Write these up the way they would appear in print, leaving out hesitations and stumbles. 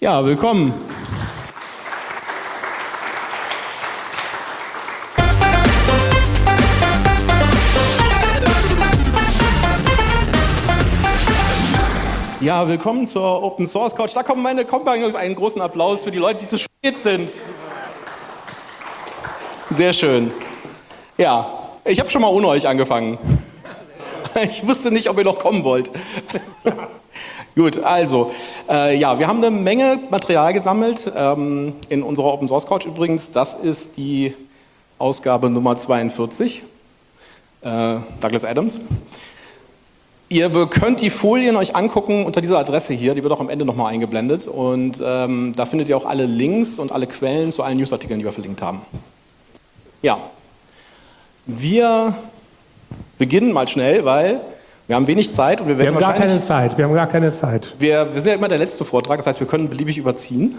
Ja, willkommen. Ja, willkommen zur Open Source Couch. Da kommen meine Kompagnons. Einen großen Applaus für die Leute, die zu spät sind. Sehr schön. Ja, ich habe schon mal ohne euch angefangen. Ich wusste nicht, ob ihr noch kommen wollt. Gut, also, ja, wir haben eine Menge Material gesammelt in unserer Open Source Couch übrigens. Das ist die Ausgabe Nummer 42, Douglas Adams. Ihr könnt die Folien euch angucken unter dieser Adresse hier, die wird auch am Ende nochmal eingeblendet. Und da findet ihr auch alle Links und alle Quellen zu allen Newsartikeln, die wir verlinkt haben. Ja, wir beginnen mal schnell, weil wir haben wenig Zeit und wir werden wahrscheinlich... Wir haben gar keine Zeit. Wir sind ja immer der letzte Vortrag, das heißt, wir können beliebig überziehen.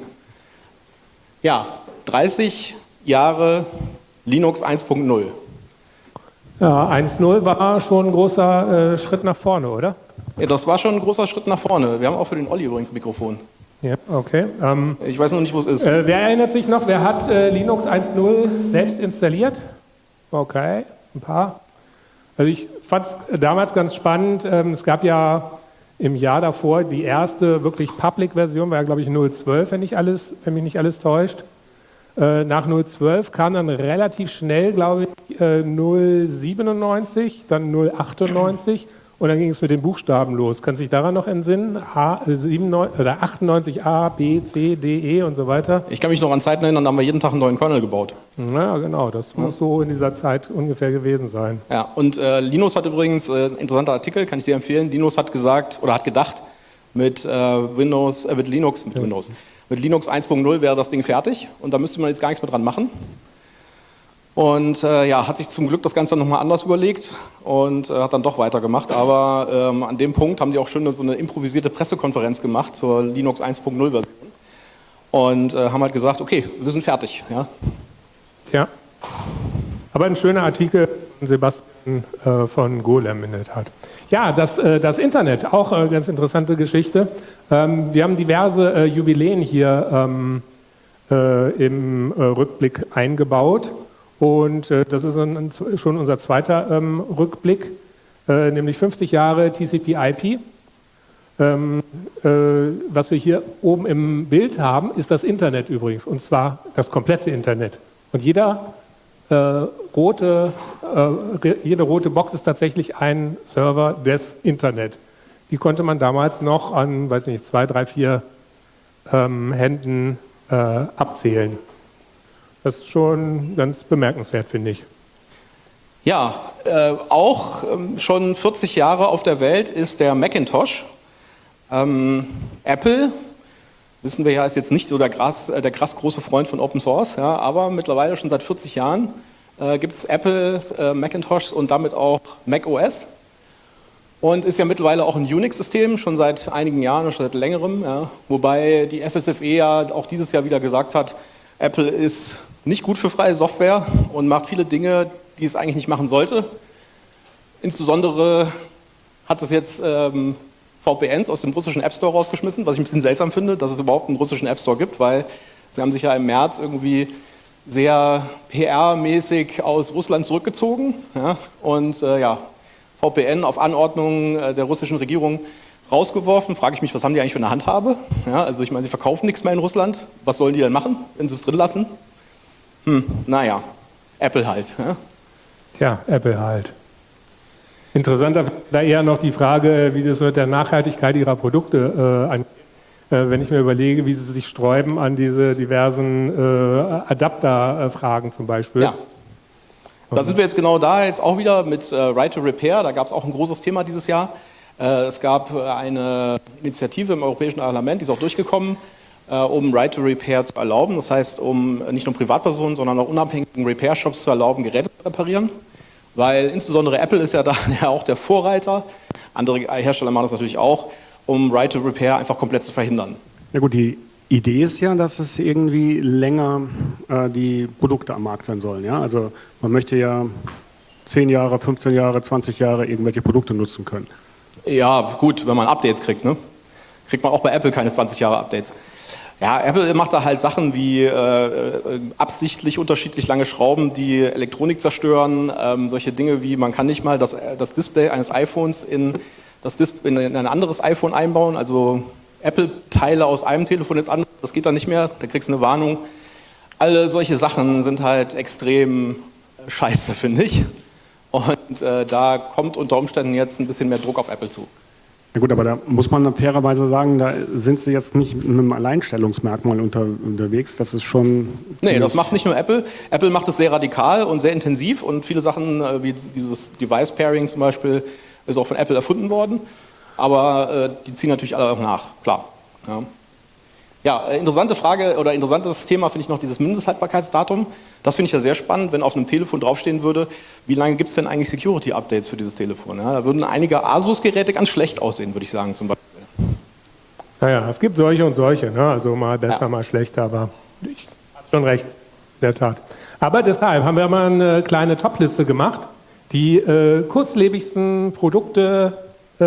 Ja, 30 Jahre Linux 1.0. Ja, 1.0 war schon ein großer Schritt nach vorne, oder? Ja, das war schon ein großer Schritt nach vorne. Wir haben auch für den Olli übrigens ein Mikrofon. Ja, okay. Ich weiß noch nicht, wo es ist. Wer erinnert sich noch, wer hat Linux 1.0 selbst installiert? Okay, ein paar. Also ich fand es damals ganz spannend. Es gab ja im Jahr davor die erste wirklich Public-Version, war ja glaube ich 0.12, wenn mich nicht alles täuscht. Nach 0.12 kam dann relativ schnell, glaube ich, 0.97, dann 0.98 und dann ging es mit den Buchstaben los. Kannst du dich daran noch entsinnen? 98 A, B, C, D, E und so weiter. Ich kann mich noch an Zeiten erinnern, da haben wir jeden Tag einen neuen Kernel gebaut. Ja, genau, das muss so in dieser Zeit ungefähr gewesen sein. Ja, und Linus hat übrigens, interessanter Artikel, kann ich dir empfehlen, Linus hat gesagt oder hat gedacht, mit Linux 1.0 wäre das Ding fertig und da müsste man jetzt gar nichts mehr dran machen. Und ja, hat sich zum Glück das Ganze nochmal anders überlegt und hat dann doch weitergemacht. Aber an dem Punkt haben die auch schon so eine improvisierte Pressekonferenz gemacht zur Linux 1.0 Version und haben halt gesagt, okay, wir sind fertig. Ja. Tja, aber ein schöner Artikel von Sebastian von Golem in der Tat. Ja, das Internet, auch eine ganz interessante Geschichte. Wir haben diverse Jubiläen hier im Rückblick eingebaut und das ist schon unser zweiter Rückblick, nämlich 50 Jahre TCP/IP. Was wir hier oben im Bild haben, ist das Internet übrigens, und zwar das komplette Internet. Und jede rote Box ist tatsächlich ein Server des Internet. Die konnte man damals noch an, weiß nicht, 2, 3, 4 Händen abzählen. Das ist schon ganz bemerkenswert, finde ich. Ja, auch schon 40 Jahre auf der Welt ist der Macintosh. Apple, wissen wir ja, ist jetzt nicht so der krass große Freund von Open Source, ja, aber mittlerweile schon seit 40 Jahren gibt es Apple Macintosh und damit auch macOS. Und ist ja mittlerweile auch ein Unix-System, schon seit einigen Jahren, schon seit längerem. Ja. Wobei die FSFE ja auch dieses Jahr wieder gesagt hat, Apple ist nicht gut für freie Software und macht viele Dinge, die es eigentlich nicht machen sollte. Insbesondere hat es jetzt VPNs aus dem russischen App Store rausgeschmissen, was ich ein bisschen seltsam finde, dass es überhaupt einen russischen App Store gibt, weil sie haben sich ja im März irgendwie sehr PR-mäßig aus Russland zurückgezogen, ja, und ja, VPN auf Anordnung der russischen Regierung rausgeworfen. Frage ich mich, was haben die eigentlich für eine Handhabe? Ja, also ich meine, sie verkaufen nichts mehr in Russland. Was sollen die denn machen, wenn sie es drin lassen? Naja, Apple halt. Ja? Tja, Apple halt. Interessanter da eher noch die Frage, wie das mit der Nachhaltigkeit ihrer Produkte angeht. Wenn ich mir überlege, wie sie sich sträuben an diese diversen Adapter-Fragen zum Beispiel. Ja. Da sind wir jetzt genau da, jetzt auch wieder mit Right to Repair. Da gab es auch ein großes Thema dieses Jahr. Es gab eine Initiative im Europäischen Parlament, die ist auch durchgekommen, um Right to Repair zu erlauben. Das heißt, um nicht nur Privatpersonen, sondern auch unabhängigen Repair-Shops zu erlauben, Geräte zu reparieren. Weil insbesondere Apple ist ja da ja auch der Vorreiter. Andere Hersteller machen das natürlich auch, um Right to Repair einfach komplett zu verhindern. Ja gut, die Idee ist ja, dass es irgendwie länger die Produkte am Markt sein sollen. Ja? Also man möchte ja 10 Jahre, 15 Jahre, 20 Jahre irgendwelche Produkte nutzen können. Ja, gut, wenn man Updates kriegt, ne? Kriegt man auch bei Apple keine 20 Jahre Updates. Ja, Apple macht da halt Sachen wie absichtlich unterschiedlich lange Schrauben, die Elektronik zerstören, solche Dinge wie man kann nicht mal das Display eines iPhones in ein anderes iPhone einbauen, also Apple-Teile aus einem Telefon ins andere, das geht dann nicht mehr, da kriegst du eine Warnung. Alle solche Sachen sind halt extrem scheiße, finde ich. Und da kommt unter Umständen jetzt ein bisschen mehr Druck auf Apple zu. Ja gut, aber da muss man fairerweise sagen, da sind sie jetzt nicht mit einem Alleinstellungsmerkmal unterwegs. Das ist schon... Nee, das macht nicht nur Apple. Apple macht es sehr radikal und sehr intensiv und viele Sachen, wie dieses Device-Pairing zum Beispiel, ist auch von Apple erfunden worden. Aber die ziehen natürlich alle auch nach, klar. Ja, interessante Frage oder interessantes Thema finde ich noch dieses Mindesthaltbarkeitsdatum. Das finde ich ja sehr spannend, wenn auf einem Telefon draufstehen würde, wie lange gibt es denn eigentlich Security-Updates für dieses Telefon? Ja, da würden einige Asus-Geräte ganz schlecht aussehen, würde ich sagen zum Beispiel. Naja, es gibt solche und solche, ne? Also mal besser, mal schlechter, aber ich habe schon recht, in der Tat. Aber deshalb haben wir mal eine kleine Top-Liste gemacht, die kurzlebigsten Produkte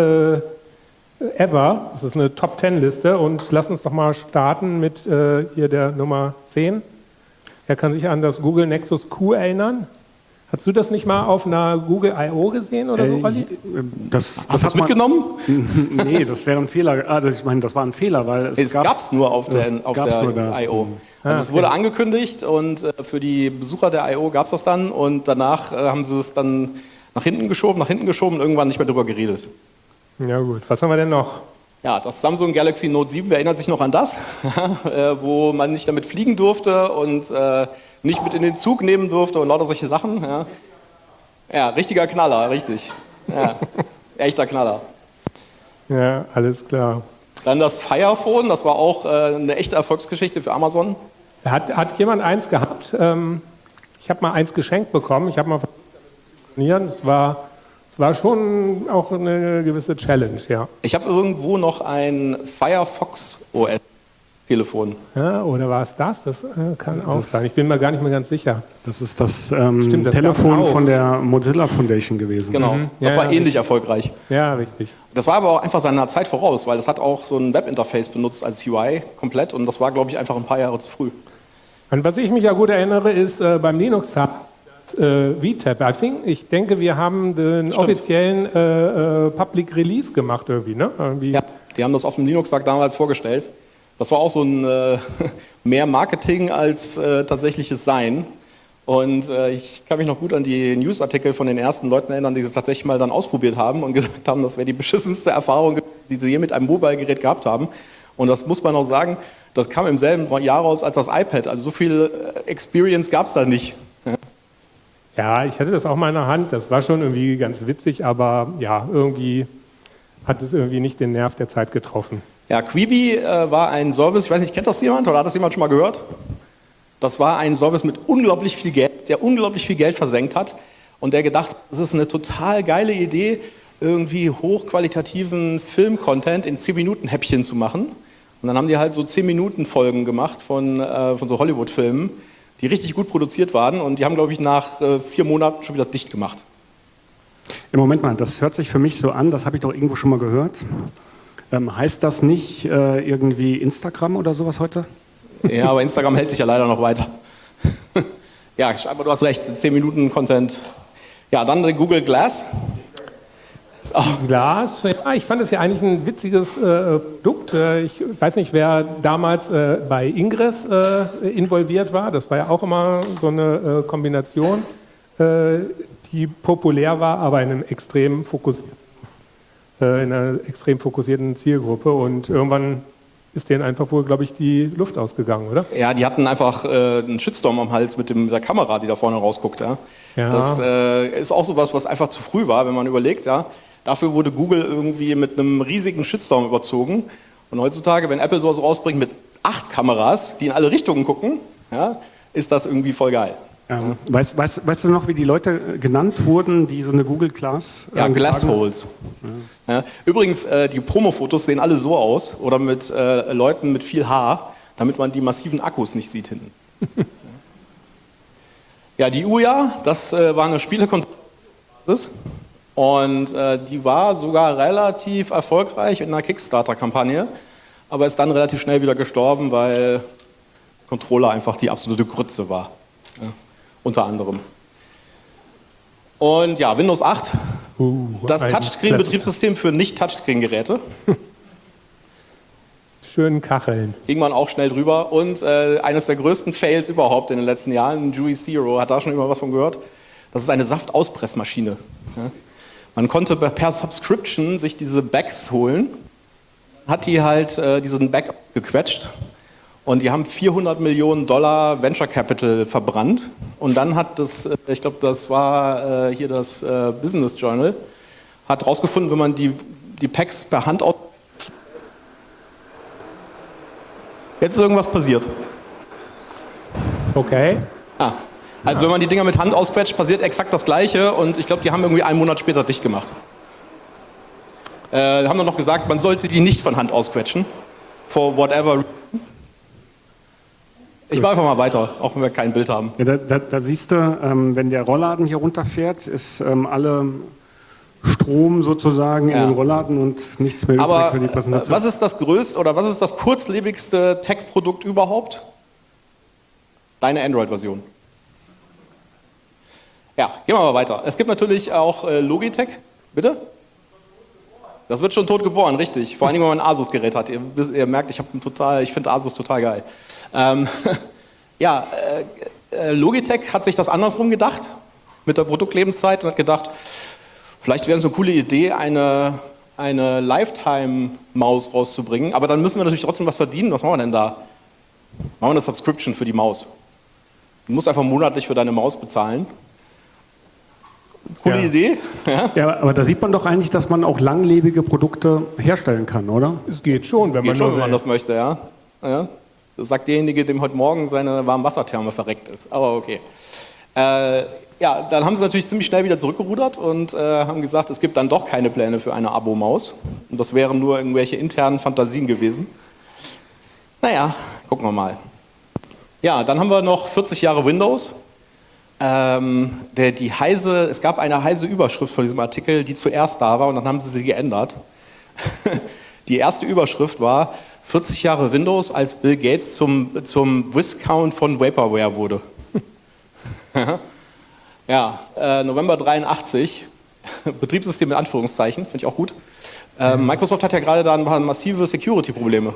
ever. Das ist eine Top-10-Liste und lass uns doch mal starten mit hier der Nummer 10. Wer kann sich an das Google Nexus Q erinnern? Hast du das nicht mal auf einer Google I.O. gesehen oder so, Olli? Hast du das mitgenommen? Nee, das wäre ein Fehler. Also ich meine, das war ein Fehler, weil es gab's nur auf der I.O. Also es wurde angekündigt und für die Besucher der I.O. gab es das dann und danach haben sie es dann nach hinten geschoben und irgendwann nicht mehr drüber geredet. Ja gut, was haben wir denn noch? Ja, das Samsung Galaxy Note 7, wer erinnert sich noch an das? Wo man nicht damit fliegen durfte und nicht mit in den Zug nehmen durfte und lauter solche Sachen. Ja, richtiger Knaller, richtig. Ja, echter Knaller. Ja, alles klar. Dann das Fire Phone, das war auch eine echte Erfolgsgeschichte für Amazon. Hat jemand eins gehabt? Ich habe mal eins geschenkt bekommen. Ich habe mal versucht, damit zu telefonieren. Es war schon auch eine gewisse Challenge, ja. Ich habe irgendwo noch ein Firefox OS Telefon. Ja, oder war es das? Das kann auch sein. Ich bin mir gar nicht mehr ganz sicher. Das ist das Telefon von der Mozilla Foundation gewesen. Genau, das war ähnlich erfolgreich. Ja, richtig. Das war aber auch einfach seiner Zeit voraus, weil das hat auch so ein Webinterface benutzt als UI komplett und das war, glaube ich, einfach ein paar Jahre zu früh. An was ich mich ja gut erinnere, ist beim Linux-Tag VTab. Ich denke, wir haben den offiziellen Public Release gemacht irgendwie, ne? Ja, die haben das auf dem Linux-Tag damals vorgestellt. Das war auch so ein mehr Marketing als tatsächliches Sein. Und ich kann mich noch gut an die Newsartikel von den ersten Leuten erinnern, die es tatsächlich mal dann ausprobiert haben und gesagt haben, das wäre die beschissenste Erfahrung, die sie je mit einem Mobile-Gerät gehabt haben. Und das muss man auch sagen, das kam im selben Jahr raus als das iPad. Also so viel Experience gab es da nicht. Ja, ich hatte das auch mal in der Hand. Das war schon irgendwie ganz witzig, aber ja, irgendwie hat es irgendwie nicht den Nerv der Zeit getroffen. Ja, Quibi war ein Service, ich weiß nicht, kennt das jemand oder hat das jemand schon mal gehört? Das war ein Service mit unglaublich viel Geld, der unglaublich viel Geld versenkt hat und der gedacht, das ist eine total geile Idee, irgendwie hochqualitativen Film-Content in 10-Minuten-Häppchen zu machen. Und dann haben die halt so 10-Minuten-Folgen gemacht von so Hollywood-Filmen, die richtig gut produziert waren und die haben, glaube ich, nach 4 Monaten schon wieder dicht gemacht. Im Moment mal, das hört sich für mich so an, das habe ich doch irgendwo schon mal gehört. Heißt das nicht irgendwie Instagram oder sowas heute? Ja, aber Instagram hält sich ja leider noch weiter. Ja, aber du hast recht, 10 Minuten Content. Ja, dann Google Glass. Glas, ja, ich fand es ja eigentlich ein witziges Produkt. Ich weiß nicht, wer damals bei Ingress involviert war. Das war ja auch immer so eine Kombination, die populär war, aber in einer extrem fokussierten Zielgruppe. Und irgendwann ist denen einfach wohl, glaube ich, die Luft ausgegangen, oder? Ja, die hatten einfach einen Shitstorm am Hals mit der Kamera, die da vorne rausguckt. Ja. Ja. Das ist auch sowas, was einfach zu früh war, wenn man überlegt. Ja. Dafür wurde Google irgendwie mit einem riesigen Shitstorm überzogen. Und heutzutage, wenn Apple sowas rausbringt mit 8 Kameras, die in alle Richtungen gucken, ja, ist das irgendwie voll geil. Weißt du noch, wie die Leute genannt wurden, die so eine Google Glass Glassholes. Ja. Ja. Übrigens, die Promo-Fotos sehen alle so aus oder mit Leuten mit viel Haar, damit man die massiven Akkus nicht sieht hinten. Ja, die Ouya, das war eine Spielekonsole und die war sogar relativ erfolgreich in einer Kickstarter-Kampagne. aber ist dann relativ schnell wieder gestorben, weil Controller einfach die absolute Grütze war. Ja, unter anderem. Und ja, Windows 8, das Touchscreen-Betriebssystem für Nicht-Touchscreen-Geräte. Schönen Kacheln. Ging man auch schnell drüber. Und eines der größten Fails überhaupt in den letzten Jahren, GUI Zero, hat da schon immer was von gehört? Das ist eine Saftauspressmaschine. Ja? Man konnte per Subscription sich diese Bags holen, hat die halt diesen Bag gequetscht und die haben $400 Millionen Venture Capital verbrannt. Und dann hat das, ich glaube, das war hier das Business Journal, hat rausgefunden, wenn man die Packs per Hand aus... Jetzt ist irgendwas passiert. Okay. Also wenn man die Dinger mit Hand ausquetscht, passiert exakt das Gleiche und ich glaube, die haben irgendwie einen Monat später dicht gemacht. Haben dann noch gesagt, man sollte die nicht von Hand ausquetschen. For whatever. Ich mache einfach mal weiter, auch wenn wir kein Bild haben. Ja, da siehst du, wenn der Rollladen hier runterfährt, ist alle Strom sozusagen in den Rollladen und nichts mehr übrig für die Präsentation. Was ist das größte oder was ist das kurzlebigste Tech-Produkt überhaupt? Deine Android-Version. Ja, gehen wir mal weiter. Es gibt natürlich auch Logitech. Bitte? Das wird schon tot geboren, richtig. Vor allem, wenn man ein Asus-Gerät hat. Ihr merkt, ich finde Asus total geil. Logitech hat sich das andersrum gedacht mit der Produktlebenszeit und hat gedacht, vielleicht wäre es eine coole Idee, eine Lifetime-Maus rauszubringen, aber dann müssen wir natürlich trotzdem was verdienen. Was machen wir denn da? Machen wir eine Subscription für die Maus. Du musst einfach monatlich für deine Maus bezahlen. Coole Idee. Ja, aber da sieht man doch eigentlich, dass man auch langlebige Produkte herstellen kann, oder? Es geht schon, wenn man das möchte, ja. Das sagt derjenige, dem heute Morgen seine Warmwassertherme verreckt ist. Aber okay. Dann haben sie natürlich ziemlich schnell wieder zurückgerudert und haben gesagt, es gibt dann doch keine Pläne für eine Abo-Maus. Und das wären nur irgendwelche internen Fantasien gewesen. Naja, gucken wir mal. Ja, dann haben wir noch 40 Jahre Windows. Es gab eine heise Überschrift von diesem Artikel, die zuerst da war und dann haben sie geändert. Die erste Überschrift war 40 Jahre Windows, als Bill Gates zum Viscount von Vaporware wurde. November 83, Betriebssystem in Anführungszeichen, finde ich auch gut. Microsoft hat ja gerade da massive Security-Probleme.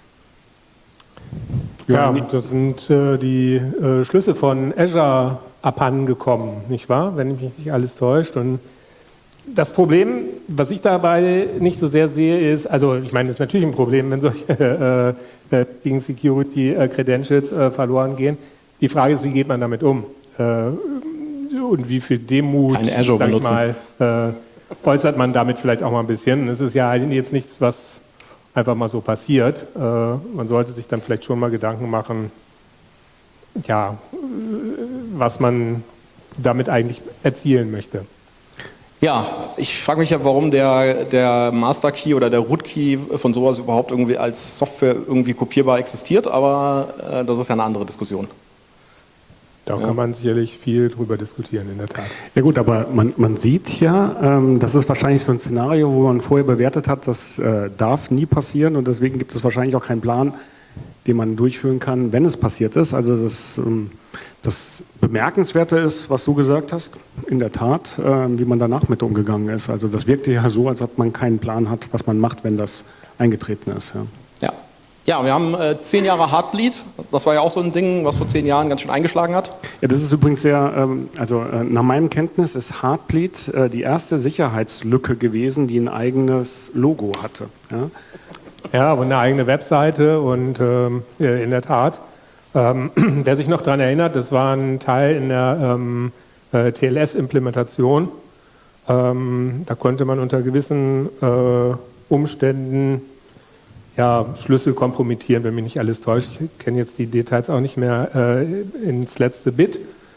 Ja, das sind die Schlüsse von Azure abhanden gekommen, nicht wahr? Wenn mich nicht alles täuscht. Und das Problem, was ich dabei nicht so sehr sehe, ist, also ich meine, es ist natürlich ein Problem, wenn solche gegen Security Credentials verloren gehen. Die Frage ist, wie geht man damit um? Und wie viel Demut, sag ich mal, äußert man damit vielleicht auch mal ein bisschen. Es ist ja jetzt nichts, was einfach mal so passiert. Man sollte sich dann vielleicht schon mal Gedanken machen, ja, was man damit eigentlich erzielen möchte. Ja, ich frage mich ja, warum der Master Key oder der Root Key von sowas überhaupt irgendwie als Software irgendwie kopierbar existiert, aber das ist ja eine andere Diskussion. Da kann man sicherlich viel drüber diskutieren, in der Tat. Ja gut, aber man sieht ja, das ist wahrscheinlich so ein Szenario, wo man vorher bewertet hat, das darf nie passieren und deswegen gibt es wahrscheinlich auch keinen Plan, den man durchführen kann, wenn es passiert ist. Also das Bemerkenswerte ist, was du gesagt hast, in der Tat, wie man danach mit umgegangen ist. Also das wirkte ja so, als ob man keinen Plan hat, was man macht, wenn das eingetreten ist. Ja, wir haben 10 Jahre Heartbleed. Das war ja auch so ein Ding, was vor 10 Jahren ganz schön eingeschlagen hat. Ja, das ist übrigens sehr, nach meinem Kenntnis ist Heartbleed die erste Sicherheitslücke gewesen, die ein eigenes Logo hatte. Ja, und eine eigene Webseite und in der Tat. Wer sich noch daran erinnert, das war ein Teil in der TLS-Implementation. Da konnte man unter gewissen Umständen Schlüssel kompromittieren, wenn mich nicht alles täuscht. Ich kenne jetzt die Details auch nicht mehr ins letzte Bit.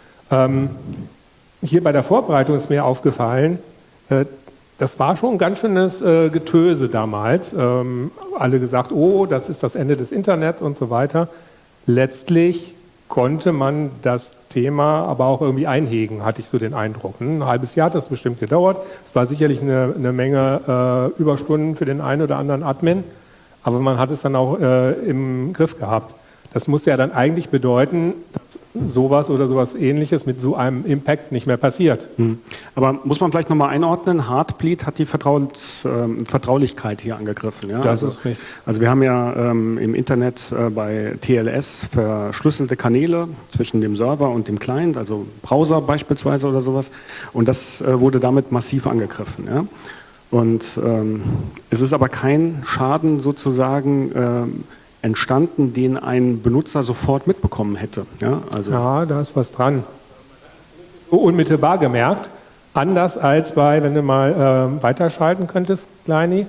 Hier bei der Vorbereitung ist mir aufgefallen, das war schon ein ganz schönes Getöse damals. Alle gesagt, oh, das ist das Ende des Internets und so weiter. Letztlich konnte man das Thema aber auch irgendwie einhegen, hatte ich so den Eindruck. Ein halbes Jahr hat das bestimmt gedauert. Es war sicherlich eine Menge Überstunden für den einen oder anderen Admin. aber man hat es dann auch im Griff gehabt. Das muss ja dann eigentlich bedeuten, dass sowas oder sowas Ähnliches mit so einem Impact nicht mehr passiert. Aber muss man vielleicht nochmal einordnen, Heartbleed hat die Vertraulichkeit hier angegriffen. Ja? Das ist richtig. Also wir haben ja im Internet bei TLS verschlüsselte Kanäle zwischen dem Server und dem Client, also Browser beispielsweise oder sowas. Und das wurde damit massiv angegriffen. Ja? Und es ist aber kein Schaden sozusagen entstanden, den ein Benutzer sofort mitbekommen hätte. Ja, also ja, da ist was dran. So unmittelbar gemerkt, anders als bei, wenn du mal weiterschalten könntest, Kleini,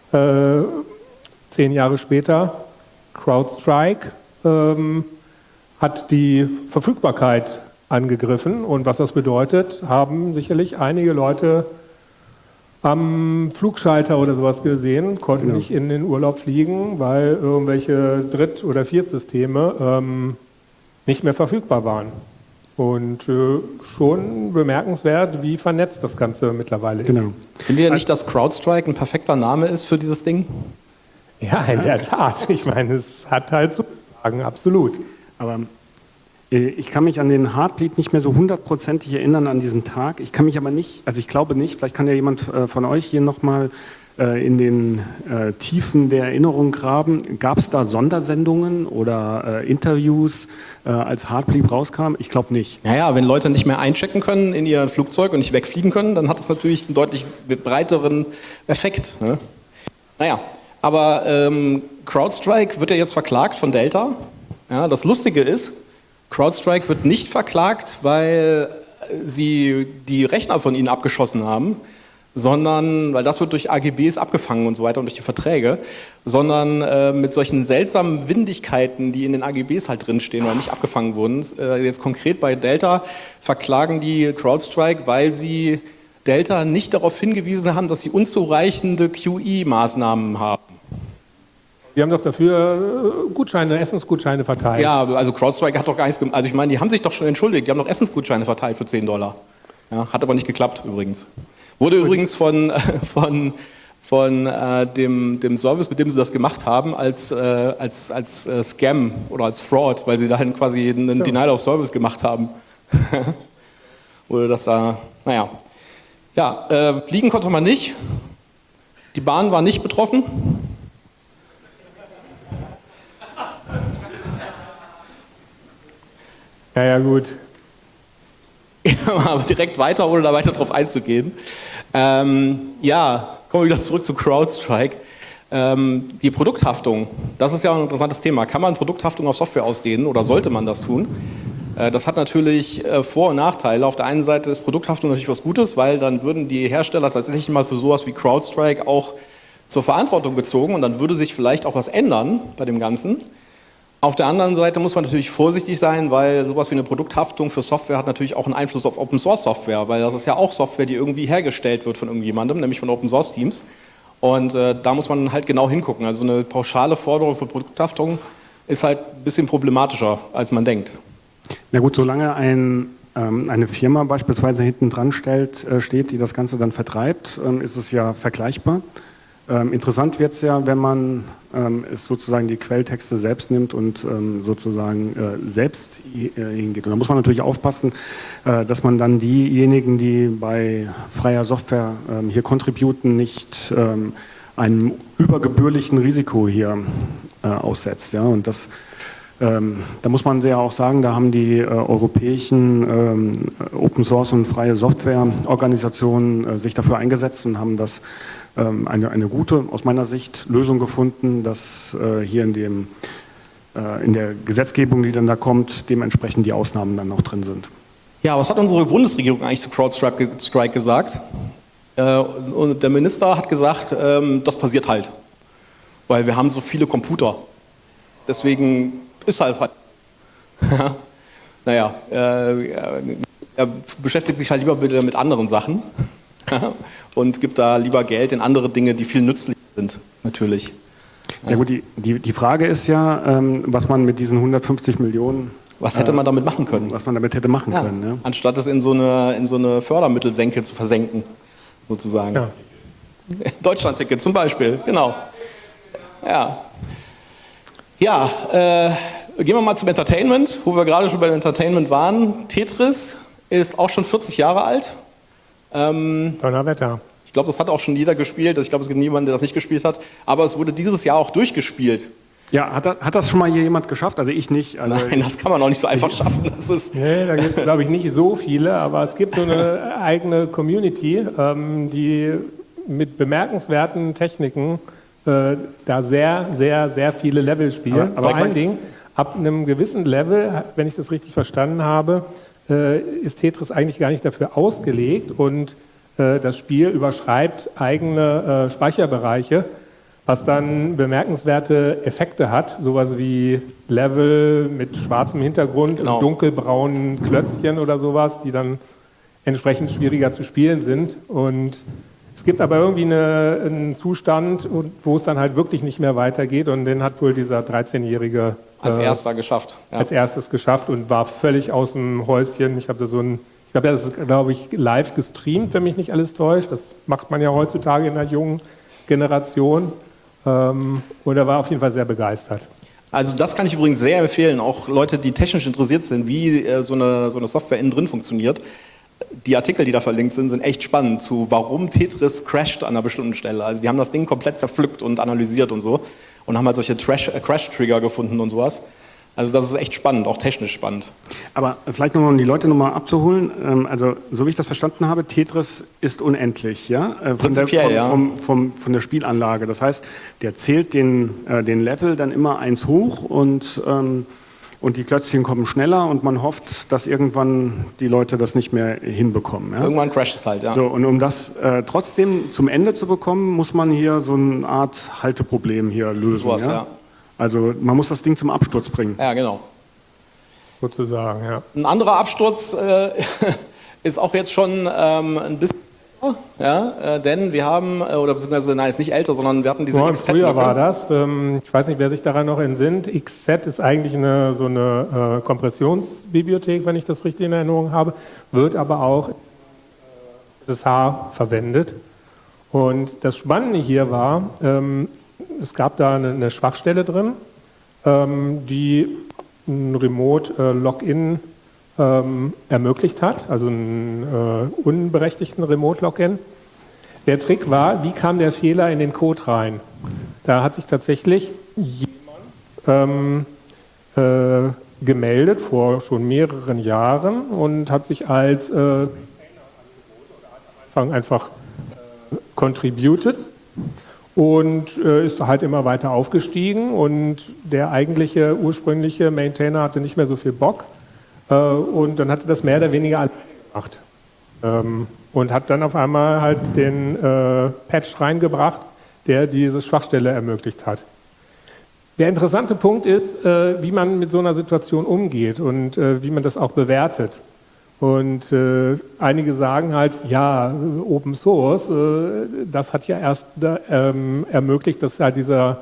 10 Jahre später, CrowdStrike hat die Verfügbarkeit angegriffen und was das bedeutet, haben sicherlich einige Leute am Flugschalter oder sowas gesehen, konnten nicht in den Urlaub fliegen, weil irgendwelche Dritt- oder Viertsysteme nicht mehr verfügbar waren. Und schon bemerkenswert, wie vernetzt das Ganze mittlerweile ist. genau. Findet ihr nicht, dass CrowdStrike ein perfekter Name ist für dieses Ding? Ja, in der Tat. Ich meine, es hat halt so Fragen, absolut. Aber ich kann mich an den Heartbleed nicht mehr so hundertprozentig erinnern an diesem Tag. Ich kann mich aber nicht, also ich glaube nicht, vielleicht kann ja jemand von euch hier nochmal in den Tiefen der Erinnerung graben. Gab es da Sondersendungen oder Interviews, als Heartbleed rauskam? Ich glaube nicht. Naja, wenn Leute nicht mehr einchecken können in ihr Flugzeug und nicht wegfliegen können, dann hat das natürlich einen deutlich breiteren Effekt. Ne? Naja, aber CrowdStrike wird ja jetzt verklagt von Delta. Ja, das Lustige ist, CrowdStrike wird nicht verklagt, weil sie die Rechner von ihnen abgeschossen haben, sondern, weil das wird durch AGBs abgefangen und so weiter und durch die Verträge, sondern mit solchen seltsamen Windigkeiten, die in den AGBs halt drinstehen oder nicht abgefangen wurden. Jetzt konkret bei Delta verklagen die CrowdStrike, weil sie Delta nicht darauf hingewiesen haben, dass sie unzureichende QE-Maßnahmen haben. Die haben doch dafür Gutscheine, Essensgutscheine verteilt. Ja, also CrowdStrike hat doch gar nichts gemacht. Also ich meine, die haben sich doch schon entschuldigt. Die haben doch Essensgutscheine verteilt für $10. Ja, hat aber nicht geklappt übrigens. Wurde übrigens von dem Service, mit dem sie das gemacht haben, als Scam oder als Fraud, weil sie da quasi einen Denial of Service gemacht haben. Wurde das da, naja. Ja, fliegen konnte man nicht. Die Bahn war nicht betroffen. Ja, gut. Aber direkt weiter, ohne da weiter drauf einzugehen. Ja, kommen wir wieder zurück zu CrowdStrike. Die Produkthaftung, das ist ja ein interessantes Thema. Kann man Produkthaftung auf Software ausdehnen oder sollte man das tun? Das hat natürlich Vor- und Nachteile. Auf der einen Seite ist Produkthaftung natürlich was Gutes, weil dann würden die Hersteller tatsächlich mal für sowas wie CrowdStrike auch zur Verantwortung gezogen und dann würde sich vielleicht auch was ändern bei dem Ganzen. Auf der anderen Seite muss man natürlich vorsichtig sein, weil sowas wie eine Produkthaftung für Software hat natürlich auch einen Einfluss auf Open-Source-Software, weil das ist ja auch Software, die irgendwie hergestellt wird von irgendjemandem, nämlich von Open-Source-Teams. Und da muss man halt genau hingucken. Also eine pauschale Forderung für Produkthaftung ist halt ein bisschen problematischer, als man denkt. Na gut, solange eine Firma beispielsweise hinten dran steht, die das Ganze dann vertreibt, ist es ja vergleichbar. Interessant wird es ja, wenn man es sozusagen die Quelltexte selbst nimmt und sozusagen selbst hingeht. Und da muss man natürlich aufpassen, dass man dann diejenigen, die bei freier Software hier contributen, nicht einem übergebührlichen Risiko hier aussetzt. Ja? Und das da muss man ja auch sagen, da haben die europäischen Open Source und freie Software Organisationen sich dafür eingesetzt und haben das eine gute, aus meiner Sicht, Lösung gefunden, dass hier in der Gesetzgebung, die dann da kommt, dementsprechend die Ausnahmen dann noch drin sind. Ja, was hat unsere Bundesregierung eigentlich zu CrowdStrike gesagt? Und der Minister hat gesagt, das passiert halt, weil wir haben so viele Computer. Deswegen ist halt. Naja, er beschäftigt sich halt lieber mit anderen Sachen und gibt da lieber Geld in andere Dinge, die viel nützlicher sind, natürlich. Ja gut, die Frage ist ja, was man mit diesen 150 Millionen... Was hätte man damit machen können? Was man damit hätte machen können. Ja. Anstatt es in so eine Fördermittelsenke zu versenken, sozusagen. Ja. Deutschland-Ticket zum Beispiel, genau. Ja, gehen wir mal zum Entertainment, wo wir gerade schon beim Entertainment waren. Tetris ist auch schon 40 Jahre alt. Donnerwetter. Ich glaube, das hat auch schon jeder gespielt. Ich glaube, es gibt niemanden, der das nicht gespielt hat. Aber es wurde dieses Jahr auch durchgespielt. Ja, hat das schon mal hier jemand geschafft? Also ich nicht. Also Nein, das kann man auch nicht so einfach schaffen. Das ist Nee, da gibt es, glaube ich, nicht so viele, aber es gibt so eine eigene Community, die mit bemerkenswerten Techniken da sehr, sehr, sehr viele Level spielen. Aber Vor allen Dingen, ab einem gewissen Level, wenn ich das richtig verstanden habe, ist Tetris eigentlich gar nicht dafür ausgelegt und das Spiel überschreibt eigene Speicherbereiche, was dann bemerkenswerte Effekte hat, sowas wie Level mit schwarzem Hintergrund und dunkelbraunen Klötzchen oder sowas, die dann entsprechend schwieriger zu spielen sind. Und es gibt aber irgendwie einen Zustand, wo es dann halt wirklich nicht mehr weitergeht und den hat wohl dieser 13-Jährige als erster geschafft. Ja. Als erstes geschafft und war völlig aus dem Häuschen. Ich habe da das ist, glaube ich, live gestreamt, wenn mich nicht alles täuscht. Das macht man ja heutzutage in der jungen Generation. Und er war auf jeden Fall sehr begeistert. Also das kann ich übrigens sehr empfehlen, auch Leute, die technisch interessiert sind, wie so eine Software innen drin funktioniert. Die Artikel, die da verlinkt sind echt spannend zu, warum Tetris crasht an einer bestimmten Stelle. Also die haben das Ding komplett zerpflückt und analysiert und so und haben halt solche Crash-Trigger gefunden und sowas. Also das ist echt spannend, auch technisch spannend. Aber vielleicht nochmal, um die Leute nochmal abzuholen, also so wie ich das verstanden habe, Tetris ist unendlich, ja? Prinzipiell, von der Spielanlage. Das heißt, der zählt den Level dann immer eins hoch und die Klötzchen kommen schneller und man hofft, dass irgendwann die Leute das nicht mehr hinbekommen. Ja? Irgendwann crasht es halt, ja. So, und um das trotzdem zum Ende zu bekommen, muss man hier so eine Art Halteproblem hier lösen. Sowas, ja. Also man muss das Ding zum Absturz bringen. Ja, genau. Sozusagen, ja. Ein anderer Absturz ist auch jetzt schon ein bisschen älter, ja, denn wir haben, oder beziehungsweise, nein, ist nicht älter, sondern wir hatten diese XZ. Früher war das, ich weiß nicht, wer sich daran noch entsinnt, XZ ist eigentlich so eine Kompressionsbibliothek, wenn ich das richtig in Erinnerung habe, wird aber auch SSH verwendet. Und das Spannende hier war, es gab da eine Schwachstelle drin, die ein Remote-Login ermöglicht hat, also einen unberechtigten Remote-Login. Der Trick war, wie kam der Fehler in den Code rein? Da hat sich tatsächlich jemand gemeldet vor schon mehreren Jahren und hat sich als einfach contributed und ist halt immer weiter aufgestiegen und der eigentliche ursprüngliche Maintainer hatte nicht mehr so viel Bock und dann hat er das mehr oder weniger alleine gemacht und hat dann auf einmal halt den Patch reingebracht, der diese Schwachstelle ermöglicht hat. Der interessante Punkt ist, wie man mit so einer Situation umgeht und wie man das auch bewertet. Und einige sagen halt, ja, Open Source, das hat ja erst ermöglicht, dass halt dieser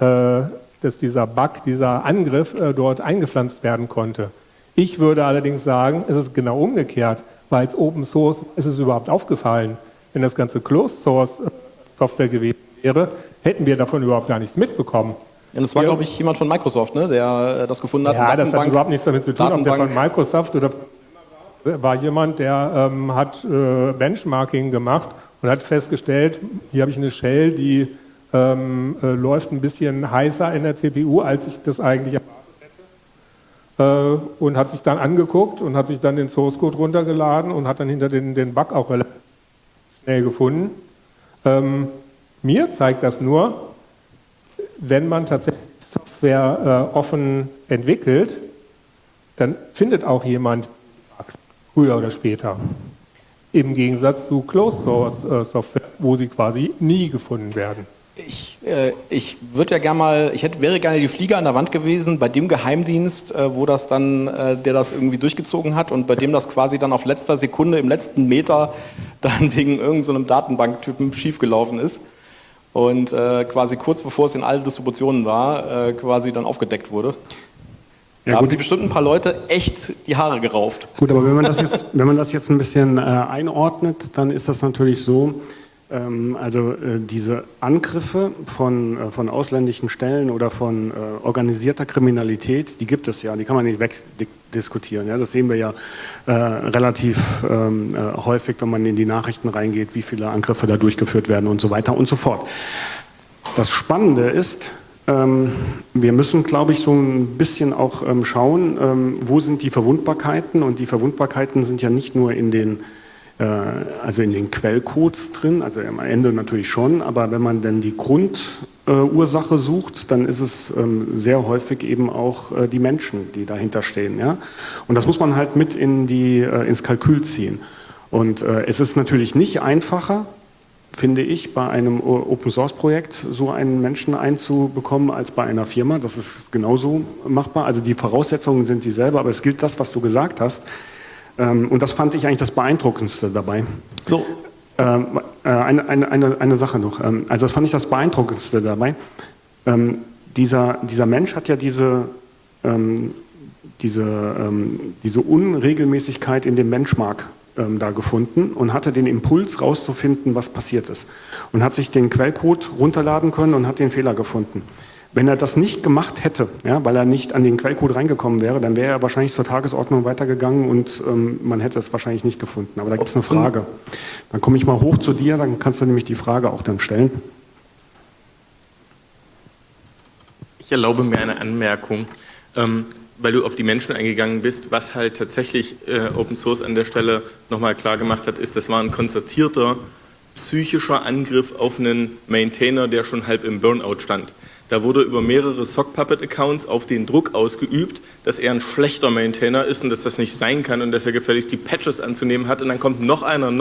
Bug, dieser Angriff dort eingepflanzt werden konnte. Ich würde allerdings sagen, es ist genau umgekehrt, weil als Open Source ist es überhaupt aufgefallen. Wenn das ganze Closed Source Software gewesen wäre, hätten wir davon überhaupt gar nichts mitbekommen. Ja, das war, glaube ich, jemand von Microsoft, ne, der das gefunden hat. Ja, das hat überhaupt nichts damit zu tun, ob der von Microsoft oder war jemand, der hat Benchmarking gemacht und hat festgestellt, hier habe ich eine Shell, die läuft ein bisschen heißer in der CPU, als ich das eigentlich erwartet hätte. Und hat sich dann angeguckt und hat sich dann den Source Code runtergeladen und hat dann hinter den Bug auch relativ schnell gefunden. Mir zeigt das nur, wenn man tatsächlich Software offen entwickelt, dann findet auch jemand Bugs, früher oder später. Im Gegensatz zu Closed Source Software, wo sie quasi nie gefunden werden. Ich würde ja gerne mal, wäre gerne die Fliege an der Wand gewesen bei dem Geheimdienst, wo das dann, der das irgendwie durchgezogen hat und bei dem das quasi dann auf letzter Sekunde, im letzten Meter dann wegen irgendeinem so Datenbanktypen schiefgelaufen ist und quasi kurz bevor es in allen Distributionen war, quasi dann aufgedeckt wurde. Ja, da haben sich bestimmt ein paar Leute echt die Haare gerauft. Gut, aber wenn man das jetzt ein bisschen einordnet, dann ist das natürlich so, Diese Angriffe von ausländischen Stellen oder von organisierter Kriminalität, die gibt es ja, die kann man nicht wegdiskutieren. Ja? Das sehen wir ja relativ häufig, wenn man in die Nachrichten reingeht, wie viele Angriffe da durchgeführt werden und so weiter und so fort. Das Spannende ist, wir müssen, glaube ich, so ein bisschen auch schauen, wo sind die Verwundbarkeiten, und die Verwundbarkeiten sind ja nicht nur in den Quellcodes drin, also am Ende natürlich schon, aber wenn man dann die Grundursache sucht, dann ist es sehr häufig eben auch die Menschen, die dahinter stehen. Ja? Und das muss man halt mit ins Kalkül ziehen. Und es ist natürlich nicht einfacher, finde ich, bei einem Open-Source-Projekt so einen Menschen einzubekommen als bei einer Firma. Das ist genauso machbar. Also die Voraussetzungen sind dieselbe, aber es gilt das, was du gesagt hast. Und das fand ich eigentlich das Beeindruckendste dabei. So. Eine Sache noch. Also das fand ich das Beeindruckendste dabei. Dieser Mensch hat ja diese Unregelmäßigkeit in dem Benchmark da gefunden und hatte den Impuls rauszufinden, was passiert ist. Und hat sich den Quellcode runterladen können und hat den Fehler gefunden. Wenn er das nicht gemacht hätte, ja, weil er nicht an den Quellcode reingekommen wäre, dann wäre er wahrscheinlich zur Tagesordnung weitergegangen und man hätte es wahrscheinlich nicht gefunden. Aber da gibt es eine Frage. Dann komme ich mal hoch zu dir, dann kannst du nämlich die Frage auch dann stellen. Ich erlaube mir eine Anmerkung, weil du auf die Menschen eingegangen bist. Was halt tatsächlich Open Source an der Stelle nochmal klar gemacht hat, ist, das war ein konzertierter psychischer Angriff auf einen Maintainer, der schon halb im Burnout stand. Da wurde über mehrere Sockpuppet-Accounts auf den Druck ausgeübt, dass er ein schlechter Maintainer ist und dass das nicht sein kann und dass er gefälligst die Patches anzunehmen hat. Und dann kommt noch einer.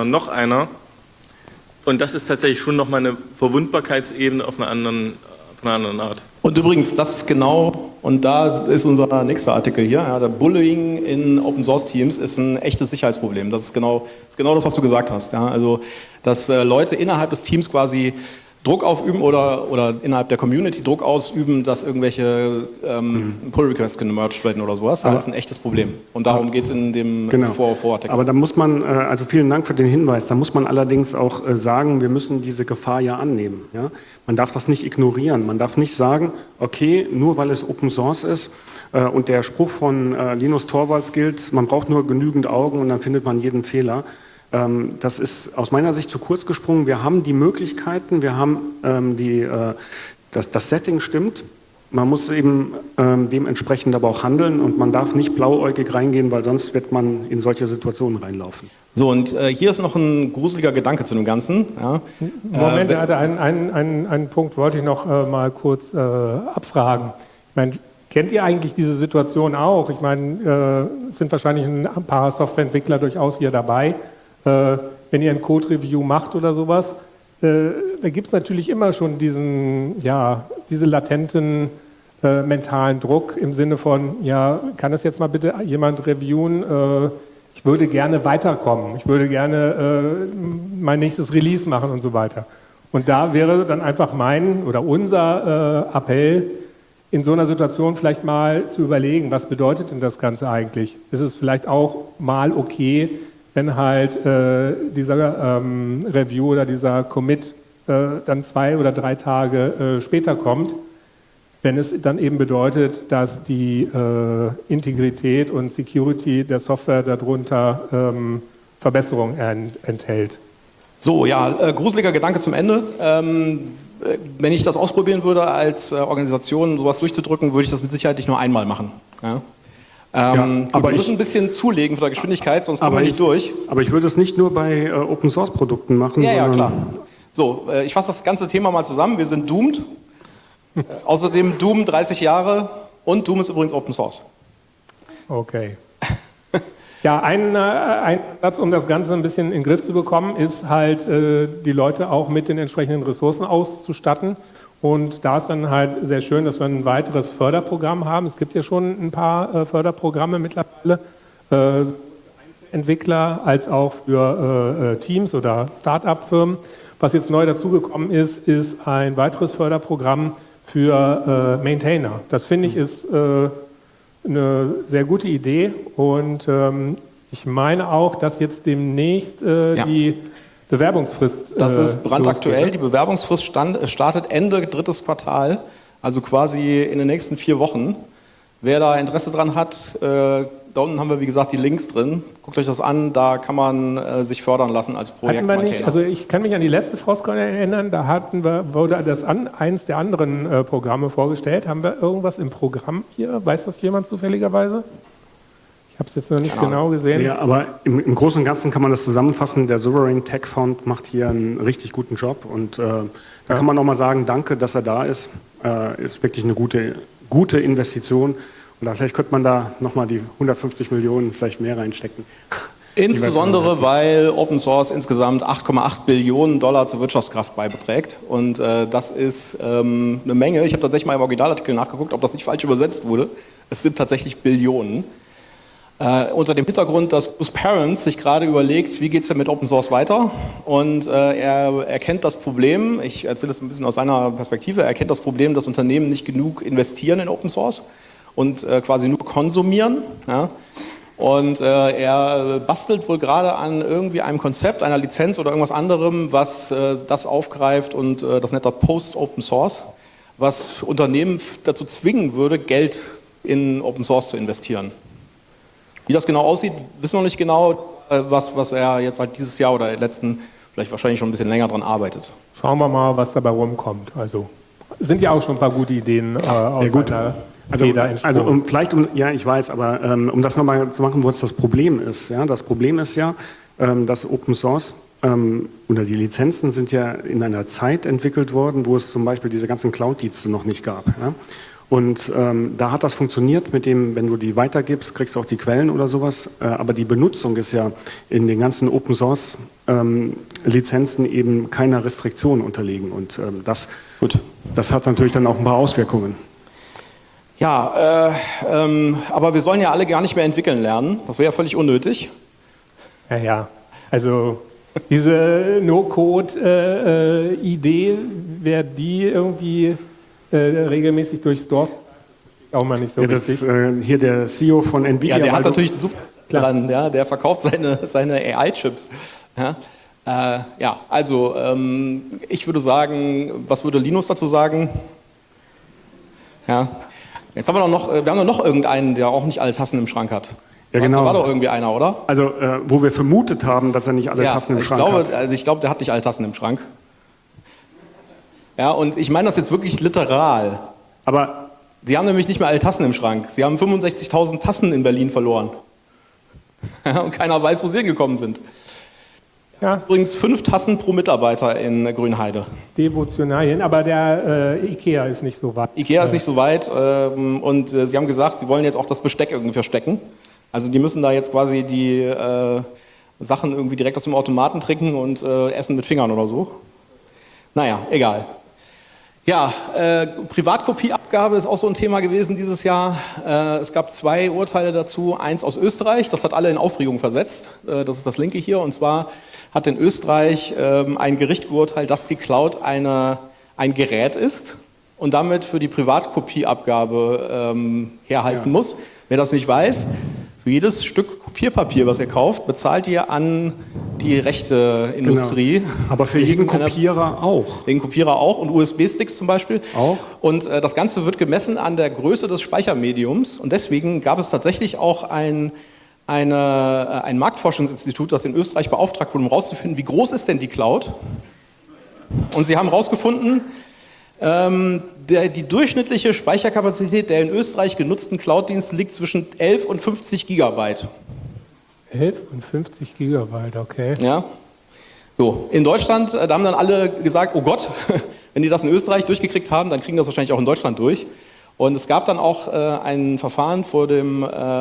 Und das ist tatsächlich schon nochmal eine Verwundbarkeitsebene auf einer anderen Art. Und übrigens, das ist genau, und da ist unser nächster Artikel hier, ja, der Bullying in Open-Source-Teams ist ein echtes Sicherheitsproblem. Das ist genau das, was du gesagt hast. Ja? Also, dass Leute innerhalb des Teams quasi Druck aufüben oder innerhalb der Community Druck ausüben, dass irgendwelche Pull-Requests gemerged werden oder sowas. Das ist ein echtes Problem. Und darum geht es in dem Vorartikel. Aber da muss man, also vielen Dank für den Hinweis, da muss man allerdings auch sagen, wir müssen diese Gefahr ja annehmen. Ja? Man darf das nicht ignorieren. Man darf nicht sagen, okay, nur weil es Open Source ist und der Spruch von Linus Torvalds gilt, man braucht nur genügend Augen und dann findet man jeden Fehler. Das ist aus meiner Sicht zu kurz gesprungen. Wir haben die Möglichkeiten, wir haben das Setting stimmt. Man muss eben dementsprechend aber auch handeln und man darf nicht blauäugig reingehen, weil sonst wird man in solche Situationen reinlaufen. So, und hier ist noch ein gruseliger Gedanke zu dem Ganzen. Ja. Moment, einen Punkt wollte ich noch mal kurz abfragen. Ich meine, kennt ihr eigentlich diese Situation auch? Ich meine, es sind wahrscheinlich ein paar Softwareentwickler durchaus hier dabei. Wenn ihr ein Code-Review macht oder sowas, da gibt es natürlich immer schon diese latenten mentalen Druck im Sinne von, ja, kann das jetzt mal bitte jemand reviewen? Ich würde gerne weiterkommen, ich würde gerne mein nächstes Release machen und so weiter. Und da wäre dann einfach unser Appell, in so einer Situation vielleicht mal zu überlegen, was bedeutet denn das Ganze eigentlich? Ist es vielleicht auch mal okay, wenn halt dieser Review oder dieser Commit dann 2 oder 3 Tage später kommt, wenn es dann eben bedeutet, dass die Integrität und Security der Software darunter Verbesserungen enthält. So, ja, gruseliger Gedanke zum Ende. Wenn ich das ausprobieren würde, als Organisation sowas durchzudrücken, würde ich das mit Sicherheit nicht nur einmal machen. Ja? Aber wir müssen ein bisschen zulegen von der Geschwindigkeit, sonst kommen wir nicht durch. Aber ich würde es nicht nur bei Open-Source-Produkten machen. Ja, klar. So, ich fasse das ganze Thema mal zusammen. Wir sind doomed. Außerdem Doom 30 Jahre und Doom ist übrigens Open Source. Okay. Ja, ein Satz, um das Ganze ein bisschen in den Griff zu bekommen, ist halt, die Leute auch mit den entsprechenden Ressourcen auszustatten. Und da ist dann halt sehr schön, dass wir ein weiteres Förderprogramm haben. Es gibt ja schon ein paar Förderprogramme mittlerweile, sowohl für Einzelentwickler als auch für Teams oder Start-up-Firmen. Was jetzt neu dazugekommen ist, ist ein weiteres Förderprogramm für Maintainer. Das finde ich ist eine sehr gute Idee und ich meine auch, dass jetzt demnächst die Bewerbungsfrist. Das ist brandaktuell. losgeht, Die Bewerbungsfrist startet Ende drittes Quartal, also quasi in den nächsten 4 Wochen. Wer da Interesse dran hat, da unten haben wir, wie gesagt, die Links drin. Guckt euch das an, da kann man sich fördern lassen als Hatten wir nicht, Projektmaintainer. also ich kann mich an die letzte Frostcon erinnern, da wurde eins der anderen Programme vorgestellt. Haben wir irgendwas im Programm hier? Weiß das jemand zufälligerweise? Ich habe es jetzt noch nicht genau gesehen. Ja, aber im Großen und Ganzen kann man das zusammenfassen. Der Sovereign Tech Fund macht hier einen richtig guten Job und da kann man auch mal sagen, danke, dass er da ist. Ist wirklich eine gute Investition. Und vielleicht könnte man da nochmal die 150 Millionen vielleicht mehr reinstecken. Insbesondere, weil Open Source insgesamt 8,8 Billionen $ zur Wirtschaftskraft beiträgt. Und das ist eine Menge. Ich habe tatsächlich mal im Originalartikel nachgeguckt, ob das nicht falsch übersetzt wurde. Es sind tatsächlich Billionen. Unter dem Hintergrund, dass Bruce Perens sich gerade überlegt, wie geht es denn mit Open Source weiter? Und er erkennt das Problem, ich erzähle es ein bisschen aus seiner Perspektive, er erkennt das Problem, dass Unternehmen nicht genug investieren in Open Source und quasi nur konsumieren. Ja? Und er bastelt wohl gerade an irgendwie einem Konzept, einer Lizenz oder irgendwas anderem, was das aufgreift und das nennt er Post-Open Source, was Unternehmen dazu zwingen würde, Geld in Open Source zu investieren. Wie das genau aussieht, wissen wir noch nicht genau, was er jetzt halt dieses Jahr oder letzten, vielleicht wahrscheinlich schon ein bisschen länger dran arbeitet. Schauen wir mal, was dabei rumkommt. Also sind ja auch schon ein paar gute Ideen aus seiner Feder entsprungen. Ja, ich weiß, aber um das nochmal zu machen, wo es das Problem ist. Ja? Das Problem ist ja, dass Open Source oder die Lizenzen sind ja in einer Zeit entwickelt worden, wo es zum Beispiel diese ganzen Cloud-Dienste noch nicht gab. Ja? Und da hat das funktioniert mit dem, wenn du die weitergibst, kriegst du auch die Quellen oder sowas. Aber die Benutzung ist ja in den ganzen Open Source Lizenzen eben keiner Restriktion unterlegen. Und das hat natürlich dann auch ein paar Auswirkungen. Ja, aber wir sollen ja alle gar nicht mehr entwickeln lernen. Das wäre ja völlig unnötig. Ja. Also diese No-Code-Idee, wer die irgendwie regelmäßig durchs Dorf, auch mal nicht so richtig. Hier der CEO von Nvidia. Ja, der hat natürlich super dran, ja, der verkauft seine AI-Chips. Ja, also ich würde sagen, was würde Linus dazu sagen? Ja, jetzt haben wir noch irgendeinen, der auch nicht alle Tassen im Schrank hat. Ja, genau. Da war doch irgendwie einer, oder? Also, wo wir vermutet haben, dass er nicht alle Tassen im Schrank hat. Also ich glaube, der hat nicht alle Tassen im Schrank. Ja, und ich meine das jetzt wirklich literal. Aber Sie haben nämlich nicht mehr alle Tassen im Schrank. Sie haben 65.000 Tassen in Berlin verloren. Und keiner weiß, wo sie hingekommen sind. Ja. Übrigens 5 Tassen pro Mitarbeiter in Grünheide. Devotionalien, aber der IKEA ist nicht so weit. IKEA ist nicht so weit und sie haben gesagt, sie wollen jetzt auch das Besteck irgendwie verstecken. Also die müssen da jetzt quasi die Sachen irgendwie direkt aus dem Automaten trinken und essen mit Fingern oder so. Naja, egal. Ja, Privatkopieabgabe ist auch so ein Thema gewesen dieses Jahr. Es gab 2 Urteile dazu. Eins aus Österreich, das hat alle in Aufregung versetzt. Das ist das linke hier. Und zwar hat in Österreich ein Gericht geurteilt, dass die Cloud ein Gerät ist und damit für die Privatkopieabgabe herhalten muss. Wer das nicht weiß, für jedes Stück Kopierpapier, was ihr kauft, bezahlt ihr an die Rechteindustrie. Genau. Aber für jeden Kopierer auch. Den Kopierer auch und USB-Sticks zum Beispiel. Auch. Und das Ganze wird gemessen an der Größe des Speichermediums. Und deswegen gab es tatsächlich auch ein Marktforschungsinstitut, das in Österreich beauftragt wurde, um herauszufinden, wie groß ist denn die Cloud. Und sie haben herausgefunden, die durchschnittliche Speicherkapazität der in Österreich genutzten Cloud-Dienste liegt zwischen 11 und 50 Gigabyte. 11 und 50 Gigabyte, okay. Ja. So, in Deutschland, da haben dann alle gesagt, oh Gott, wenn die das in Österreich durchgekriegt haben, dann kriegen das wahrscheinlich auch in Deutschland durch. Und es gab dann auch ein Verfahren vor dem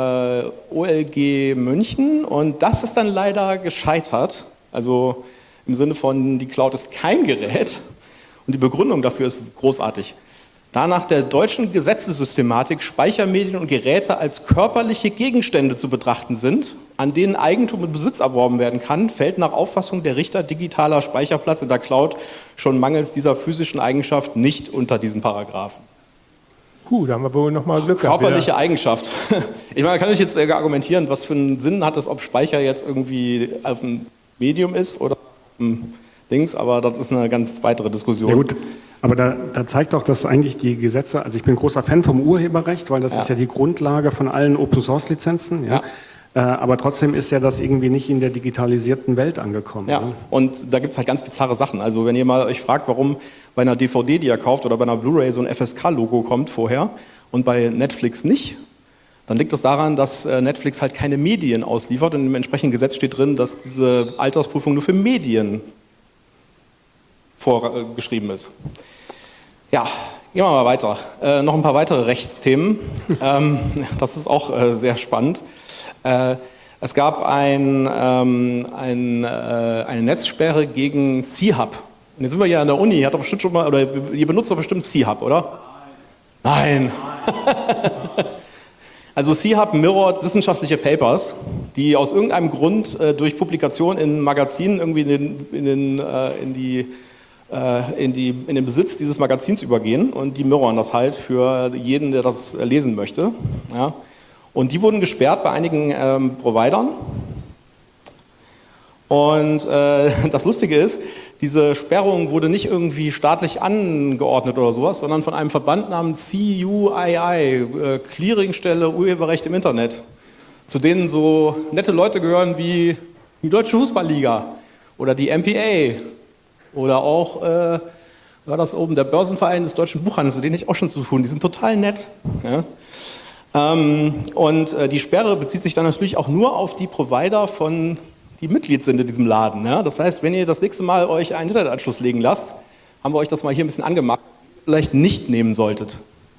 OLG München und das ist dann leider gescheitert. Also im Sinne von, die Cloud ist kein Gerät und die Begründung dafür ist großartig. Da nach der deutschen Gesetzessystematik Speichermedien und Geräte als körperliche Gegenstände zu betrachten sind, an denen Eigentum und Besitz erworben werden kann, fällt nach Auffassung der Richter digitaler Speicherplatz in der Cloud schon mangels dieser physischen Eigenschaft nicht unter diesen Paragraphen. Da haben wir wohl nochmal Glück gehabt. Körperliche Eigenschaft. Ich meine, man kann euch jetzt argumentieren, was für einen Sinn hat es, ob Speicher jetzt irgendwie auf dem Medium ist oder auf Dings, aber das ist eine ganz weitere Diskussion. Ja gut, aber da zeigt doch, dass eigentlich die Gesetze, also ich bin großer Fan vom Urheberrecht, weil das ist ja die Grundlage von allen Open-Source-Lizenzen, ja. Aber trotzdem ist ja das irgendwie nicht in der digitalisierten Welt angekommen. Ja, Ne? und da gibt es halt ganz bizarre Sachen. Also wenn ihr mal euch fragt, warum bei einer DVD, die ihr kauft, oder bei einer Blu-ray so ein FSK-Logo kommt vorher und bei Netflix nicht, dann liegt das daran, dass Netflix halt keine Medien ausliefert und im entsprechenden Gesetz steht drin, dass diese Altersprüfung nur für Medien vorgeschrieben ist. Ja, gehen wir mal weiter. Noch ein paar weitere Rechtsthemen. Das ist auch sehr spannend. Es gab eine Netzsperre gegen C-Hub. Und jetzt sind wir ja an der Uni, ihr benutzt doch bestimmt C-Hub, oder? Nein. Also C-Hub mirrort wissenschaftliche Papers, die aus irgendeinem Grund durch Publikation in Magazinen irgendwie in den Besitz dieses Magazins übergehen, und die mirrorn das halt für jeden, der das lesen möchte. Ja. Und die wurden gesperrt bei einigen Providern. Und das Lustige ist, diese Sperrung wurde nicht irgendwie staatlich angeordnet oder sowas, sondern von einem Verband namens CUII, Clearingstelle Urheberrecht im Internet, zu denen so nette Leute gehören wie die Deutsche Fußballliga oder die MPA oder auch, war das oben, der Börsenverein des deutschen Buchhandels, mit denen ich auch schon zu tun, die sind total nett. Ja. Und die Sperre bezieht sich dann natürlich auch nur auf die Provider, die Mitglied sind in diesem Laden. Ja? Das heißt, wenn ihr das nächste Mal euch einen Internetanschluss legen lasst, haben wir euch das mal hier ein bisschen angemacht, vielleicht nicht nehmen solltet.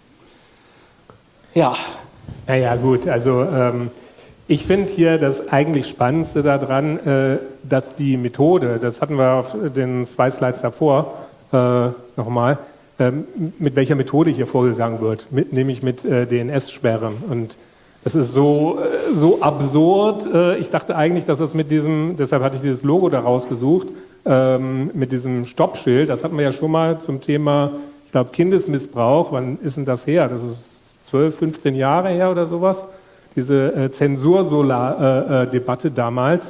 Ja. Naja, gut, also ich finde hier das eigentlich Spannendste daran, dass die Methode, das hatten wir auf den 2 Slides davor nochmal, mit welcher Methode hier vorgegangen wird, nämlich mit DNS-Sperren. Und das ist so absurd. Ich dachte eigentlich, dass das deshalb hatte ich dieses Logo da rausgesucht, mit diesem Stoppschild, das hatten wir ja schon mal zum Thema, ich glaube, Kindesmissbrauch. Wann ist denn das her? Das ist 12, 15 Jahre her oder sowas. Diese Zensursolar-Debatte damals.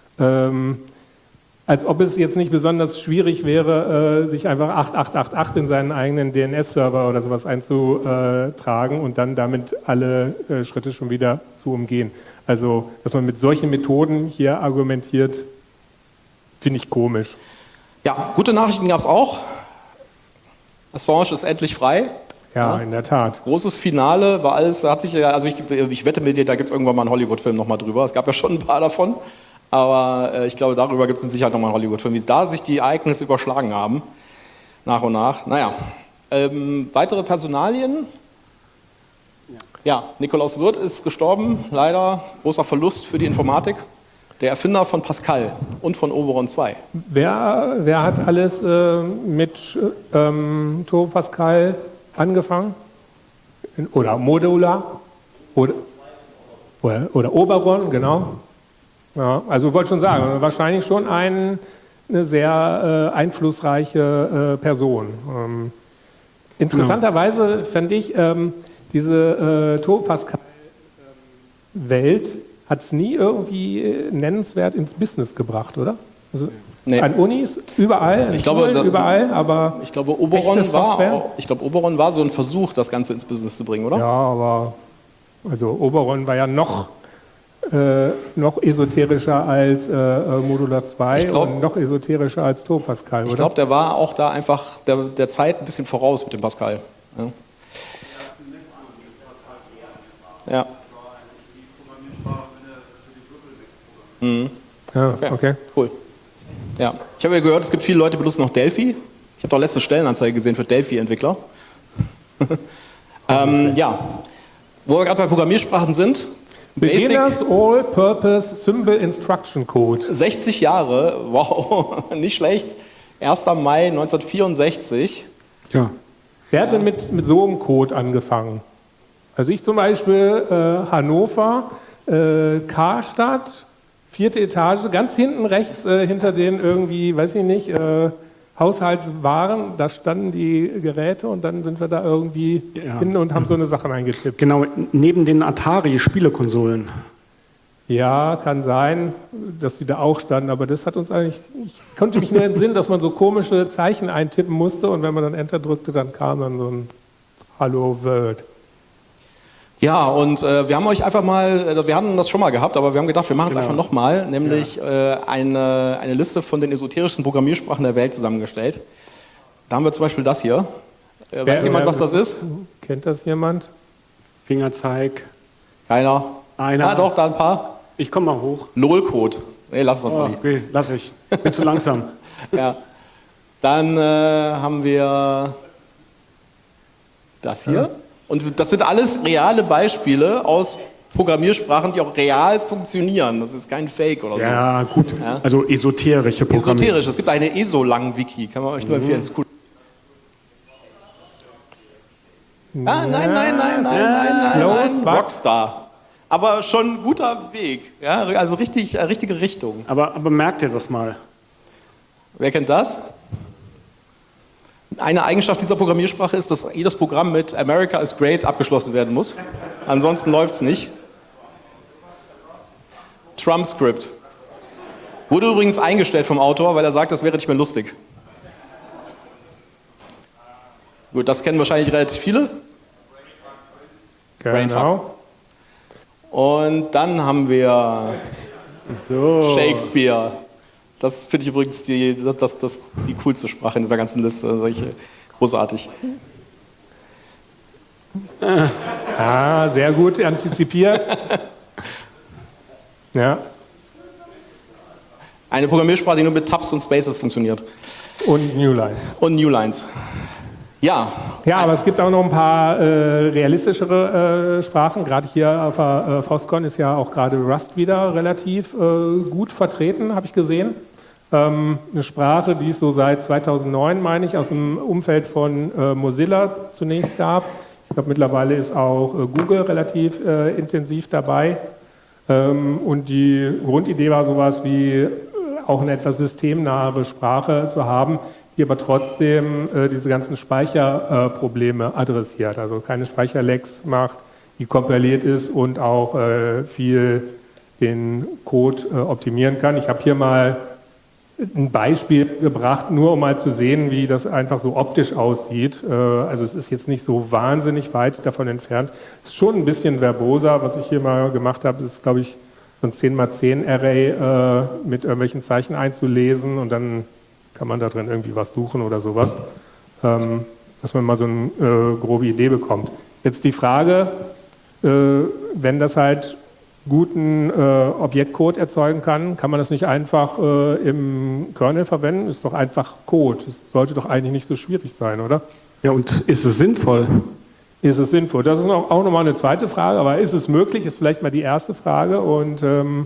Als ob es jetzt nicht besonders schwierig wäre, sich einfach 8888 in seinen eigenen DNS-Server oder sowas einzutragen und dann damit alle Schritte schon wieder zu umgehen. Also, dass man mit solchen Methoden hier argumentiert, finde ich komisch. Ja, gute Nachrichten gab es auch. Assange ist endlich frei. Ja, in der Tat. Großes Finale, war alles, ich wette mit dir, da gibt es irgendwann mal einen Hollywood-Film nochmal drüber. Es gab ja schon ein paar davon. Aber ich glaube, darüber gibt es mit Sicherheit nochmal einen Hollywood-Film, wie da sich die Ereignisse überschlagen haben, nach und nach. Naja, weitere Personalien. Ja, Nikolaus Wirth ist gestorben, leider. Großer Verlust für die Informatik. Der Erfinder von Pascal und von Oberon 2. Wer hat alles mit Turbo Pascal angefangen? Oder Modular? Oder Oberon, genau. Ja, also ich wollte schon sagen, wahrscheinlich schon eine sehr einflussreiche Person. Interessanterweise fände ich, diese Turbo Pascal-Welt hat es nie irgendwie nennenswert ins Business gebracht, oder? Also nee. An Unis, überall, überall, aber ich glaube, Oberon war so ein Versuch, das Ganze ins Business zu bringen, oder? Ja, aber also Oberon war ja noch esoterischer als Modular 2 und noch esoterischer als Turbo Pascal, oder? Ich glaube, der war auch da einfach der Zeit ein bisschen voraus mit dem Pascal. Ja. Mhm. Ja, okay. Cool. Ja. Ich habe ja gehört, es gibt viele Leute, die benutzen noch Delphi. Ich habe doch letzte Stellenanzeige gesehen für Delphi-Entwickler. Ja. Wo wir gerade bei Programmiersprachen sind, Beginners All-Purpose Symbol Instruction Code. 60 Jahre, wow, nicht schlecht. 1. Mai 1964. Ja. Wer hat denn mit so einem Code angefangen? Also ich zum Beispiel Hannover, Karstadt, 4. Etage, ganz hinten rechts hinter den irgendwie, weiß ich nicht, Haushaltswaren, da standen die Geräte und dann sind wir da irgendwie hin und haben so eine Sachen eingetippt. Genau, neben den Atari-Spielekonsolen. Ja, kann sein, dass die da auch standen, aber das hat uns eigentlich, ich konnte mich nur entsinnen, dass man so komische Zeichen eintippen musste und wenn man dann Enter drückte, dann kam dann so ein Hallo World. Ja, und wir haben euch einfach mal, wir hatten das schon mal gehabt, aber wir haben gedacht, wir machen es einfach nochmal, nämlich eine Liste von den esoterischsten Programmiersprachen der Welt zusammengestellt. Da haben wir zum Beispiel das hier. Weiß jemand, was das ist? Kennt das jemand? Fingerzeig. Keiner? Einer. Ah, doch, da ein paar. Ich komme mal hoch. LOL-Code. Nee, lass das mal. Okay, lass ich. Bin zu langsam. Ja. Dann haben wir das hier. Ja. Und das sind alles reale Beispiele aus Programmiersprachen, die auch real funktionieren. Das ist kein Fake oder so. Ja, gut. Ja. Also esoterische Programme. Esoterisch. Es gibt eine ESO-Lang-Wiki. Kann man euch nur empfehlen. Ist cool. Ah, nein. Rockstar. Aber schon ein guter Weg. Ja, also richtige Richtung. Aber merkt ihr das mal? Wer kennt das? Eine Eigenschaft dieser Programmiersprache ist, dass jedes Programm mit America is great abgeschlossen werden muss. Ansonsten läuft es nicht. Trump-Script. Wurde übrigens eingestellt vom Autor, weil er sagt, das wäre nicht mehr lustig. Gut, das kennen wahrscheinlich relativ viele. Genau. Und dann haben wir Shakespeare. Das finde ich übrigens die coolste Sprache in dieser ganzen Liste. Großartig. Ah, sehr gut antizipiert. Ja. Eine Programmiersprache, die nur mit Tabs und Spaces funktioniert. Und Newlines. Und Newlines. Ja. Ja, aber es gibt auch noch ein paar realistischere Sprachen. Gerade hier auf der FOSCON ist ja auch gerade Rust wieder relativ gut vertreten, habe ich gesehen. Eine Sprache, die es so seit 2009, meine ich, aus dem Umfeld von Mozilla zunächst gab. Ich glaube, mittlerweile ist auch Google relativ intensiv dabei. Und die Grundidee war sowas wie auch eine etwas systemnahe Sprache zu haben, die aber trotzdem diese ganzen Speicherprobleme adressiert, also keine Speicherlecks macht, die kompiliert ist und auch viel den Code optimieren kann. Ich habe hier mal ein Beispiel gebracht, nur um mal zu sehen, wie das einfach so optisch aussieht. Also es ist jetzt nicht so wahnsinnig weit davon entfernt. Es ist schon ein bisschen verboser, was ich hier mal gemacht habe. Das ist, glaube ich, so ein 10x10 Array mit irgendwelchen Zeichen einzulesen und dann kann man da drin irgendwie was suchen oder sowas, dass man mal so eine grobe Idee bekommt. Jetzt die Frage, wenn das halt guten Objektcode erzeugen kann man das nicht einfach im Kernel verwenden? Ist doch einfach Code. Das sollte doch eigentlich nicht so schwierig sein, oder? Ja, und ist es sinnvoll? Ist es sinnvoll? Das ist auch nochmal eine zweite Frage, aber ist es möglich, ist vielleicht mal die erste Frage. Und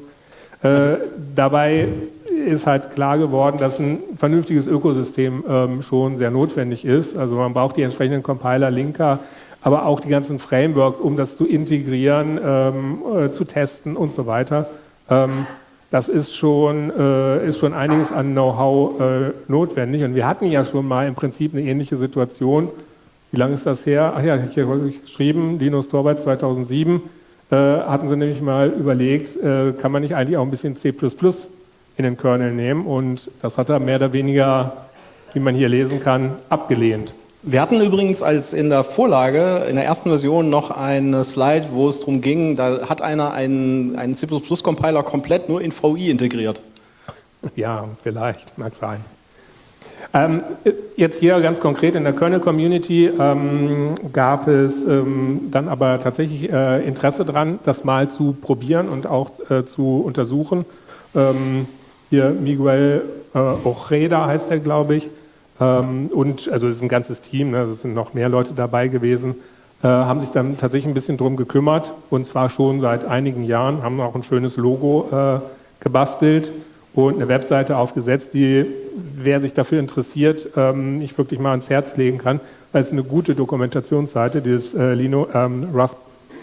dabei ist halt klar geworden, dass ein vernünftiges Ökosystem schon sehr notwendig ist. Also man braucht die entsprechenden Compiler, Linker, aber auch die ganzen Frameworks, um das zu integrieren, zu testen und so weiter. Das ist schon einiges an Know-how notwendig. Und wir hatten ja schon mal im Prinzip eine ähnliche Situation. Wie lange ist das her? Ach ja, hier habe ich geschrieben, Linus Torvalds 2007, hatten sie nämlich mal überlegt, kann man nicht eigentlich auch ein bisschen C++ in den Kernel nehmen? Und das hat er mehr oder weniger, wie man hier lesen kann, abgelehnt. Wir hatten übrigens als in der Vorlage, in der ersten Version, noch eine Slide, wo es darum ging, da hat einer einen C++-Compiler komplett nur in VI integriert. Ja, vielleicht, mag sein. Jetzt hier ganz konkret in der Kernel-Community gab es dann aber tatsächlich Interesse daran, das mal zu probieren und auch zu untersuchen. Hier Miguel Ojeda heißt er, glaube ich. Und also es ist ein ganzes Team, also es sind noch mehr Leute dabei gewesen, haben sich dann tatsächlich ein bisschen drum gekümmert und zwar schon seit einigen Jahren, haben auch ein schönes Logo gebastelt und eine Webseite aufgesetzt, die, wer sich dafür interessiert, ich wirklich mal ans Herz legen kann, weil es eine gute Dokumentationsseite, die ist Rust.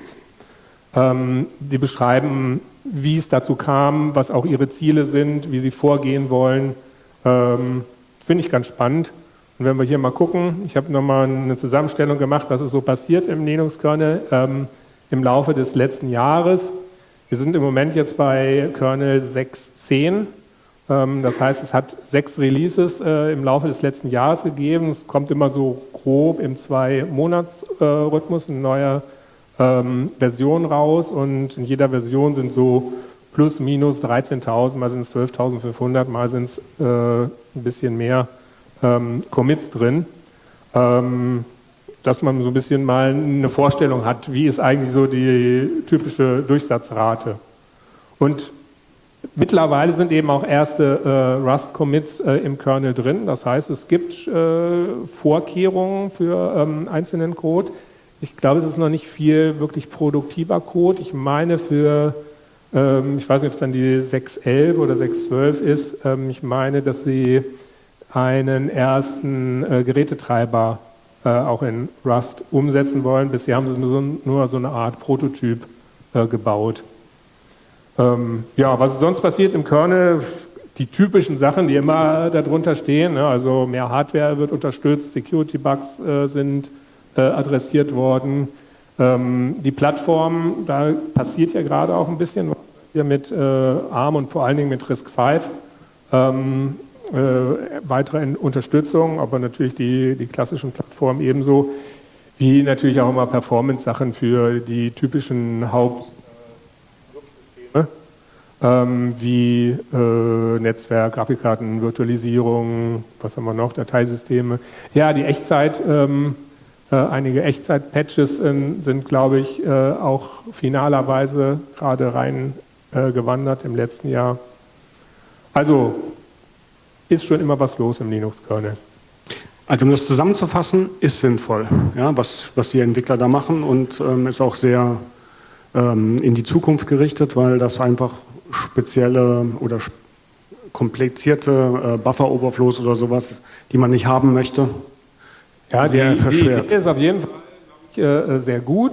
Die beschreiben, wie es dazu kam, was auch ihre Ziele sind, wie sie vorgehen wollen. Finde ich ganz spannend. Und wenn wir hier mal gucken, ich habe nochmal eine Zusammenstellung gemacht, was ist so passiert im Linux-Kernel im Laufe des letzten Jahres. Wir sind im Moment jetzt bei Kernel 6.10. Das heißt, es hat 6 Releases im Laufe des letzten Jahres gegeben. Es kommt immer so grob im 2-Monats-Rhythmus eine neue Version raus und in jeder Version sind so plus minus 13.000, mal sind es 12.500, mal sind es ein bisschen mehr Commits drin, dass man so ein bisschen mal eine Vorstellung hat, wie ist eigentlich so die typische Durchsatzrate. Und mittlerweile sind eben auch erste Rust-Commits im Kernel drin. Das heißt, es gibt Vorkehrungen für einzelnen Code. Ich glaube, es ist noch nicht viel wirklich produktiver Code. Ich meine für, ich weiß nicht, ob es dann die 6.11 oder 6.12 ist, ich meine, dass sie einen ersten Gerätetreiber auch in Rust umsetzen wollen. Bisher haben sie nur so eine Art Prototyp gebaut. Ja, was ist sonst passiert im Kernel? Die typischen Sachen, die immer darunter stehen, ne? Also mehr Hardware wird unterstützt, Security-Bugs sind adressiert worden. Die Plattform, da passiert ja gerade auch ein bisschen was hier mit ARM und vor allen Dingen mit RISC-V. Weitere Unterstützung, aber natürlich die klassischen Plattformen ebenso, wie natürlich auch immer Performance-Sachen für die typischen Hauptsubsysteme, wie Netzwerk, Grafikkarten, Virtualisierung, was haben wir noch, Dateisysteme. Ja, die Echtzeit, einige Echtzeit-Patches sind, glaube ich, auch finalerweise gerade rein gewandert im letzten Jahr. Also ist schon immer was los im Linux-Kernel. Also um das zusammenzufassen, ist sinnvoll, ja, was die Entwickler da machen und ist auch sehr in die Zukunft gerichtet, weil das einfach spezielle oder komplizierte Buffer-Overflows oder sowas, die man nicht haben möchte, ja, sehr verschwert. Die Idee ist auf jeden Fall sehr gut.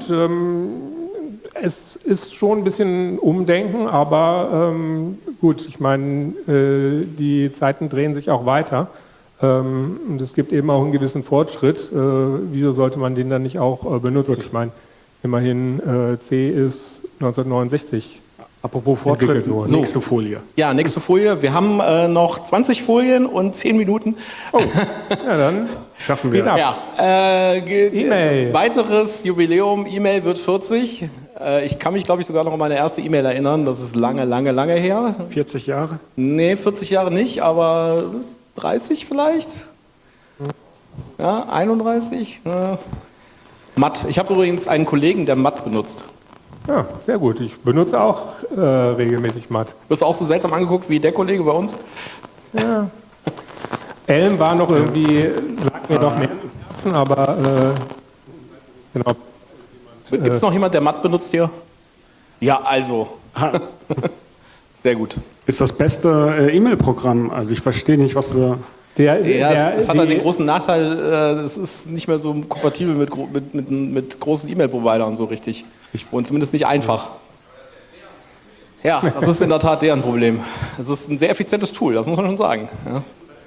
Es ist schon ein bisschen Umdenken, aber gut, ich meine, die Zeiten drehen sich auch weiter und es gibt eben auch einen gewissen Fortschritt. Wieso sollte man den dann nicht auch benutzen? Gut. Ich meine, immerhin C ist 1969. Apropos Fortschritt, nächste Folie. Ja, nächste Folie. Wir haben noch 20 Folien und 10 Minuten. Oh, ja dann schaffen wir. Ja, E-Mail. Weiteres Jubiläum, E-Mail wird 40. Ich kann mich, glaube ich, sogar noch an meine erste E-Mail erinnern. Das ist lange, lange, lange her. 40 Jahre? Nee, 40 Jahre nicht, aber 30 vielleicht? Ja, 31? Matt. Ich habe übrigens einen Kollegen, der Matt benutzt. Ja, sehr gut. Ich benutze auch regelmäßig Matt. Wirst du auch so seltsam angeguckt wie der Kollege bei uns? Ja. Elm war noch irgendwie, lag mir noch mehr im Herzen, aber genau. Gibt es noch jemand, der Matt benutzt hier? Ja, also. Sehr gut. Ist das beste E-Mail-Programm. Also ich verstehe nicht, was du... Es hat halt den großen Nachteil, es ist nicht mehr so kompatibel mit großen E-Mail-Providern so richtig. Und zumindest nicht einfach. Ja, das ist in der Tat deren Problem. Es ist ein sehr effizientes Tool, das muss man schon sagen. Ja.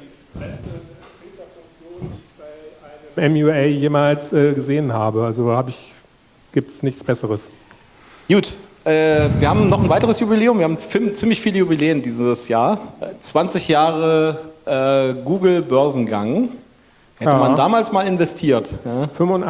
MUA jemals gesehen habe. Also gibt es nichts Besseres. Gut, wir haben noch ein weiteres Jubiläum. Wir haben ziemlich viele Jubiläen dieses Jahr. 20 Jahre Google Börsengang. Hätte man damals mal investiert. Ja.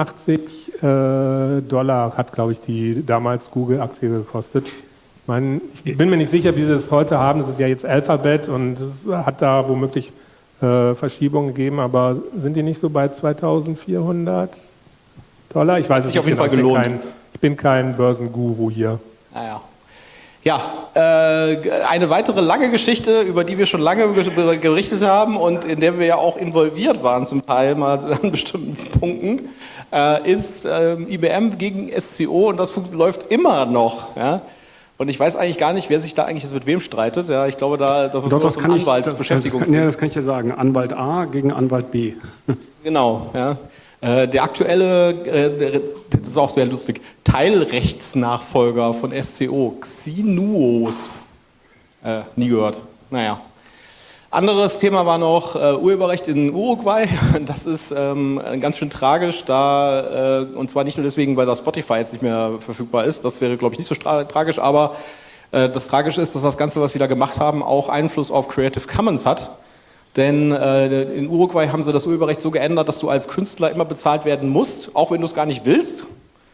$85 hat, glaube ich, die damals Google-Aktie gekostet. Ich bin mir nicht sicher, wie sie es heute haben. Es ist ja jetzt Alphabet und es hat da womöglich Verschiebungen gegeben, aber sind die nicht so bei $2.400? Ich weiß es nicht. Auf jeden Fall gelohnt. Ich bin kein Börsenguru hier. Naja. Ja, eine weitere lange Geschichte, über die wir schon lange berichtet haben und in der wir ja auch involviert waren, zum Teil mal an bestimmten Punkten, ist IBM gegen SCO und das läuft immer noch. Ja? Und ich weiß eigentlich gar nicht, wer sich da eigentlich jetzt mit wem streitet. Ja, ich glaube, das ist Doch, so ein Anwaltsbeschäftigungsding. Das kann ich ja sagen. Anwalt A gegen Anwalt B. Genau, ja. Der aktuelle, das ist auch sehr lustig, Teilrechtsnachfolger von SCO, Xinuos. Nie gehört. Naja. Anderes Thema war noch Urheberrecht in Uruguay. Das ist ganz schön tragisch, und zwar nicht nur deswegen, weil das Spotify jetzt nicht mehr verfügbar ist, das wäre, glaube ich, nicht so tragisch, aber Das Tragische ist, dass das Ganze, was sie da gemacht haben, auch Einfluss auf Creative Commons hat. Denn in Uruguay haben sie das Urheberrecht so geändert, dass du als Künstler immer bezahlt werden musst, auch wenn du es gar nicht willst.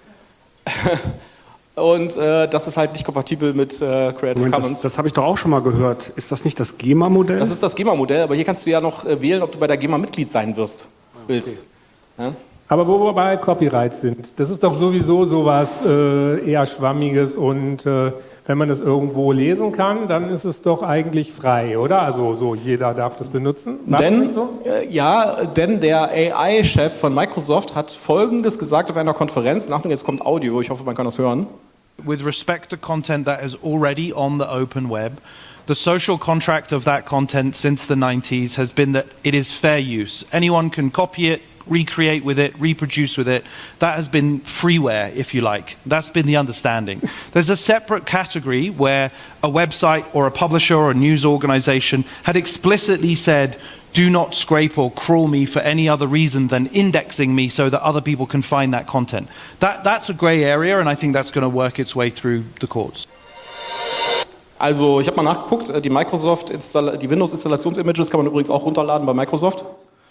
Und das ist halt nicht kompatibel mit Creative Commons. Das habe ich doch auch schon mal gehört. Ist das nicht das GEMA-Modell? Das ist das GEMA-Modell, aber hier kannst du ja noch wählen, ob du bei der GEMA Mitglied sein willst. Ja? Aber wo wir bei Copyright sind, das ist doch sowieso sowas eher Schwammiges und wenn man das irgendwo lesen kann, dann ist es doch eigentlich frei, oder? Also so jeder darf das benutzen. Denn der AI-Chef von Microsoft hat Folgendes gesagt auf einer Konferenz. Achtung, jetzt kommt Audio, ich hoffe, man kann das hören. With respect to content that is already on the open web, the social contract of that content since the 90s has been that it is fair use. Anyone can copy it, recreate with it, reproduce with it. That has been freeware, if you like. That's been the understanding. There's a separate category where a website or a publisher or a news organization had explicitly said, do not scrape or crawl me for any other reason than indexing me so that other people can find that content. That's a gray area, and I think that's going to work its way through the courts. Also ich habe mal nachgeguckt, die Windows-Installations-Images kann man übrigens auch runterladen bei Microsoft.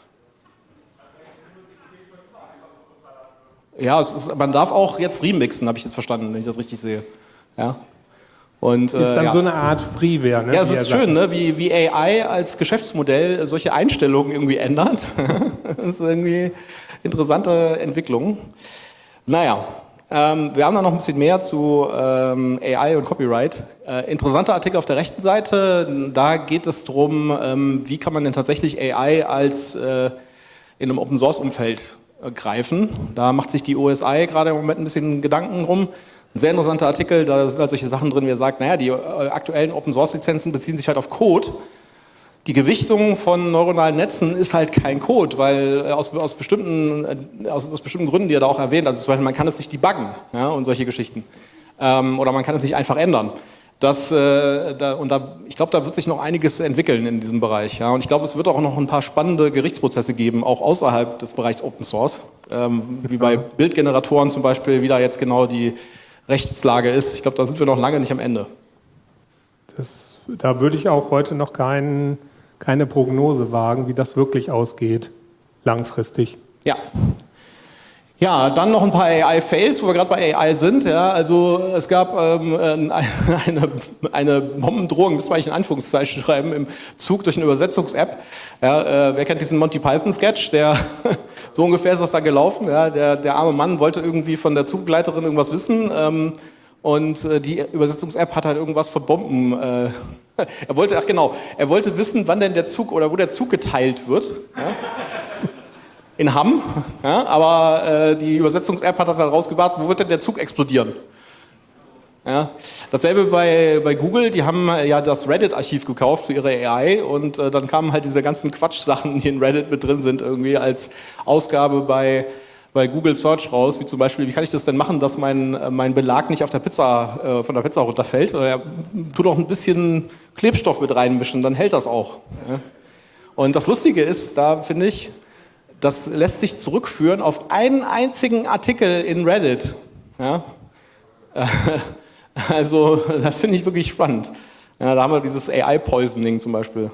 Ja, man darf auch jetzt remixen, habe ich jetzt verstanden, wenn ich das richtig sehe. Ja. Und, ist dann so eine Art Freeware, ne? Ja, es ist schön, ne? wie AI als Geschäftsmodell solche Einstellungen irgendwie ändert. Das ist irgendwie eine interessante Entwicklung. Naja, wir haben da noch ein bisschen mehr zu AI und Copyright. Interessanter Artikel auf der rechten Seite, da geht es darum, wie kann man denn tatsächlich AI als in einem Open-Source-Umfeld greifen. Da macht sich die OSI gerade im Moment ein bisschen Gedanken drum. Ein sehr interessanter Artikel, da sind halt solche Sachen drin, wie er sagt, naja, die aktuellen Open-Source-Lizenzen beziehen sich halt auf Code. Die Gewichtung von neuronalen Netzen ist halt kein Code, weil aus bestimmten Gründen, die er da auch erwähnt, also zum Beispiel man kann es nicht debuggen, ja, und solche Geschichten. Oder man kann es nicht einfach ändern. Ich glaube, da wird sich noch einiges entwickeln in diesem Bereich. Ja. Und ich glaube, es wird auch noch ein paar spannende Gerichtsprozesse geben, auch außerhalb des Bereichs Open Source, wie bei Bildgeneratoren zum Beispiel, wie da jetzt genau die Rechtslage ist. Ich glaube, da sind wir noch lange nicht am Ende. Da würde ich auch heute noch keine Prognose wagen, wie das wirklich ausgeht, langfristig. Ja. Ja, dann noch ein paar AI-Fails, wo wir gerade bei AI sind. Ja, also es gab eine Bombendrohung, müssen wir eigentlich in Anführungszeichen schreiben, im Zug durch eine Übersetzungs-App. Ja, wer kennt diesen Monty Python-Sketch? So ungefähr ist das da gelaufen. Ja, der arme Mann wollte irgendwie von der Zuggleiterin irgendwas wissen. Und die Übersetzungs-App hat halt irgendwas von Bomben. Er wollte wissen, wann denn der Zug oder wo der Zug geteilt wird. Ja? In Hamm, ja, aber die Übersetzungs-App hat dann rausgebracht, wo wird denn der Zug explodieren? Ja, dasselbe bei Google, die haben ja das Reddit-Archiv gekauft für ihre AI und dann kamen halt diese ganzen Quatschsachen, die in Reddit mit drin sind, irgendwie als Ausgabe bei Google Search raus, wie zum Beispiel, wie kann ich das denn machen, dass mein Belag nicht auf der Pizza, von der Pizza runterfällt? Tu doch ein bisschen Klebstoff mit reinmischen, dann hält das auch. Ja. Und das Lustige ist, da finde ich, das lässt sich zurückführen auf einen einzigen Artikel in Reddit. Ja? Also das finde ich wirklich spannend. Ja, da haben wir dieses AI-Poisoning zum Beispiel.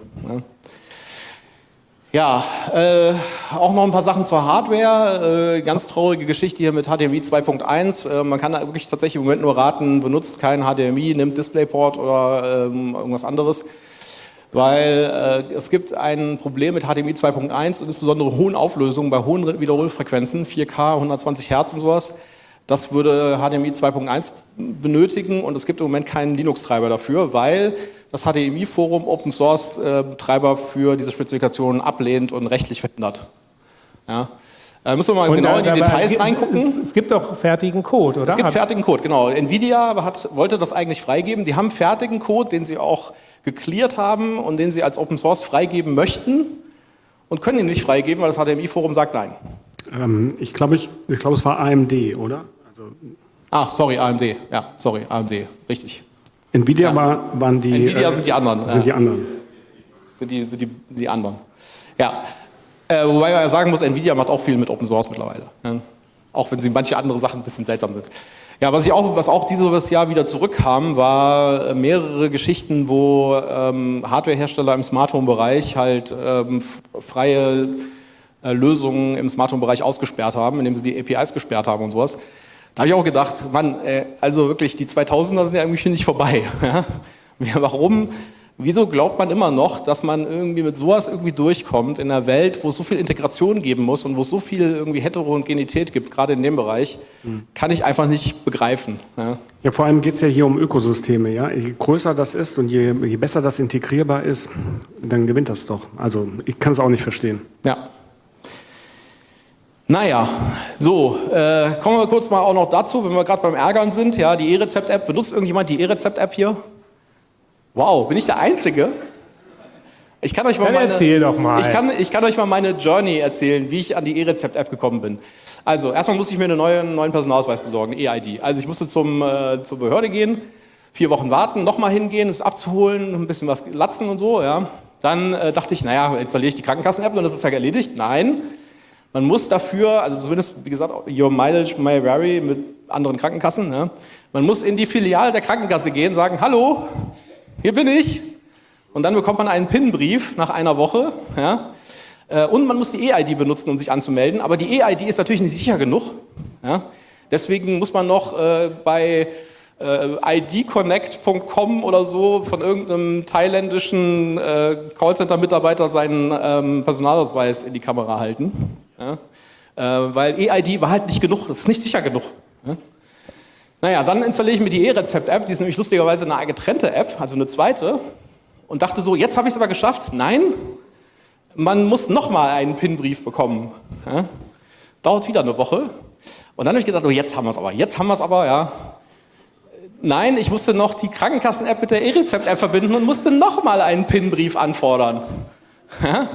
Ja, auch noch ein paar Sachen zur Hardware. Ganz traurige Geschichte hier mit HDMI 2.1. Man kann da wirklich tatsächlich im Moment nur raten, benutzt keinen HDMI, nimmt DisplayPort oder irgendwas anderes. Weil es gibt ein Problem mit HDMI 2.1 und insbesondere hohen Auflösungen bei hohen Wiederholfrequenzen, 4K, 120 Hertz und sowas. Das würde HDMI 2.1 benötigen und es gibt im Moment keinen Linux-Treiber dafür, weil das HDMI-Forum Open Source Treiber für diese Spezifikationen ablehnt und rechtlich verhindert. Ja. Müssen wir mal genau in die Details reingucken. Es gibt doch fertigen Code, oder? Es gibt fertigen Code, genau. Nvidia wollte das eigentlich freigeben. Die haben fertigen Code, den sie auch gecleart haben und den sie als Open Source freigeben möchten und können ihn nicht freigeben, weil das HDMI-Forum sagt nein. Ich glaube, es war AMD, oder? Sorry, AMD. Ja, sorry, AMD. Richtig. Nvidia waren die... Nvidia sind die anderen. Sind die anderen. Sind die anderen. Ja. Wobei man ja sagen muss, Nvidia macht auch viel mit Open Source mittlerweile. Ja. Auch wenn sie manche andere Sachen ein bisschen seltsam sind. Ja, was auch dieses Jahr wieder zurückkam, war mehrere Geschichten, wo Hardwarehersteller im Smart Home Bereich halt freie Lösungen im Smart Home Bereich ausgesperrt haben, indem sie die APIs gesperrt haben und sowas. Da habe ich auch gedacht, Mann, also wirklich, die 2000er sind ja irgendwie nicht vorbei. Ja? Warum? Wieso glaubt man immer noch, dass man irgendwie mit sowas irgendwie durchkommt in einer Welt, wo es so viel Integration geben muss und wo es so viel irgendwie Heterogenität gibt, gerade in dem Bereich, kann ich einfach nicht begreifen. Ja, Ja, vor allem geht es ja hier um Ökosysteme. Ja? Je größer das ist und je besser das integrierbar ist, dann gewinnt das doch. Also ich kann es auch nicht verstehen. ja. Naja, so, kommen wir kurz mal auch noch dazu, wenn wir gerade beim Ärgern sind. Ja, die E-Rezept-App, benutzt irgendjemand die E-Rezept-App hier? Wow, bin ich der Einzige? Ich kann euch mal erzähl doch mal. Ich kann euch mal meine Journey erzählen, wie ich an die E-Rezept-App gekommen bin. Also, erstmal musste ich mir einen neuen Personalausweis besorgen, EID. Also ich musste zur Behörde gehen, 4 Wochen warten, nochmal hingehen, es abzuholen, ein bisschen was latzen und so. Ja. Dann dachte ich, naja, installiere ich die Krankenkassen-App und das ist ja erledigt. Nein, man muss dafür, also zumindest, wie gesagt, Your Mileage May Vary mit anderen Krankenkassen, ja. Man muss in die Filiale der Krankenkasse gehen, sagen, hallo, hier bin ich. Und dann bekommt man einen PIN-Brief nach einer Woche. Ja. Und man muss die EID benutzen, um sich anzumelden. Aber die EID ist natürlich nicht sicher genug. Ja. Deswegen muss man noch bei idconnect.com oder so von irgendeinem thailändischen Callcenter-Mitarbeiter seinen Personalausweis in die Kamera halten. Ja. Weil EID war halt nicht genug, das ist nicht sicher genug. Ja. Naja, dann installiere ich mir die E-Rezept-App, die ist nämlich lustigerweise eine getrennte App, also eine zweite. Und dachte so, jetzt habe ich es aber geschafft. Nein, man muss nochmal einen PIN-Brief bekommen. Ja? Dauert wieder eine Woche. Und dann habe ich gedacht, oh, jetzt haben wir es aber, ja. Nein, ich musste noch die Krankenkassen-App mit der E-Rezept-App verbinden und musste nochmal einen PIN-Brief anfordern. Ja?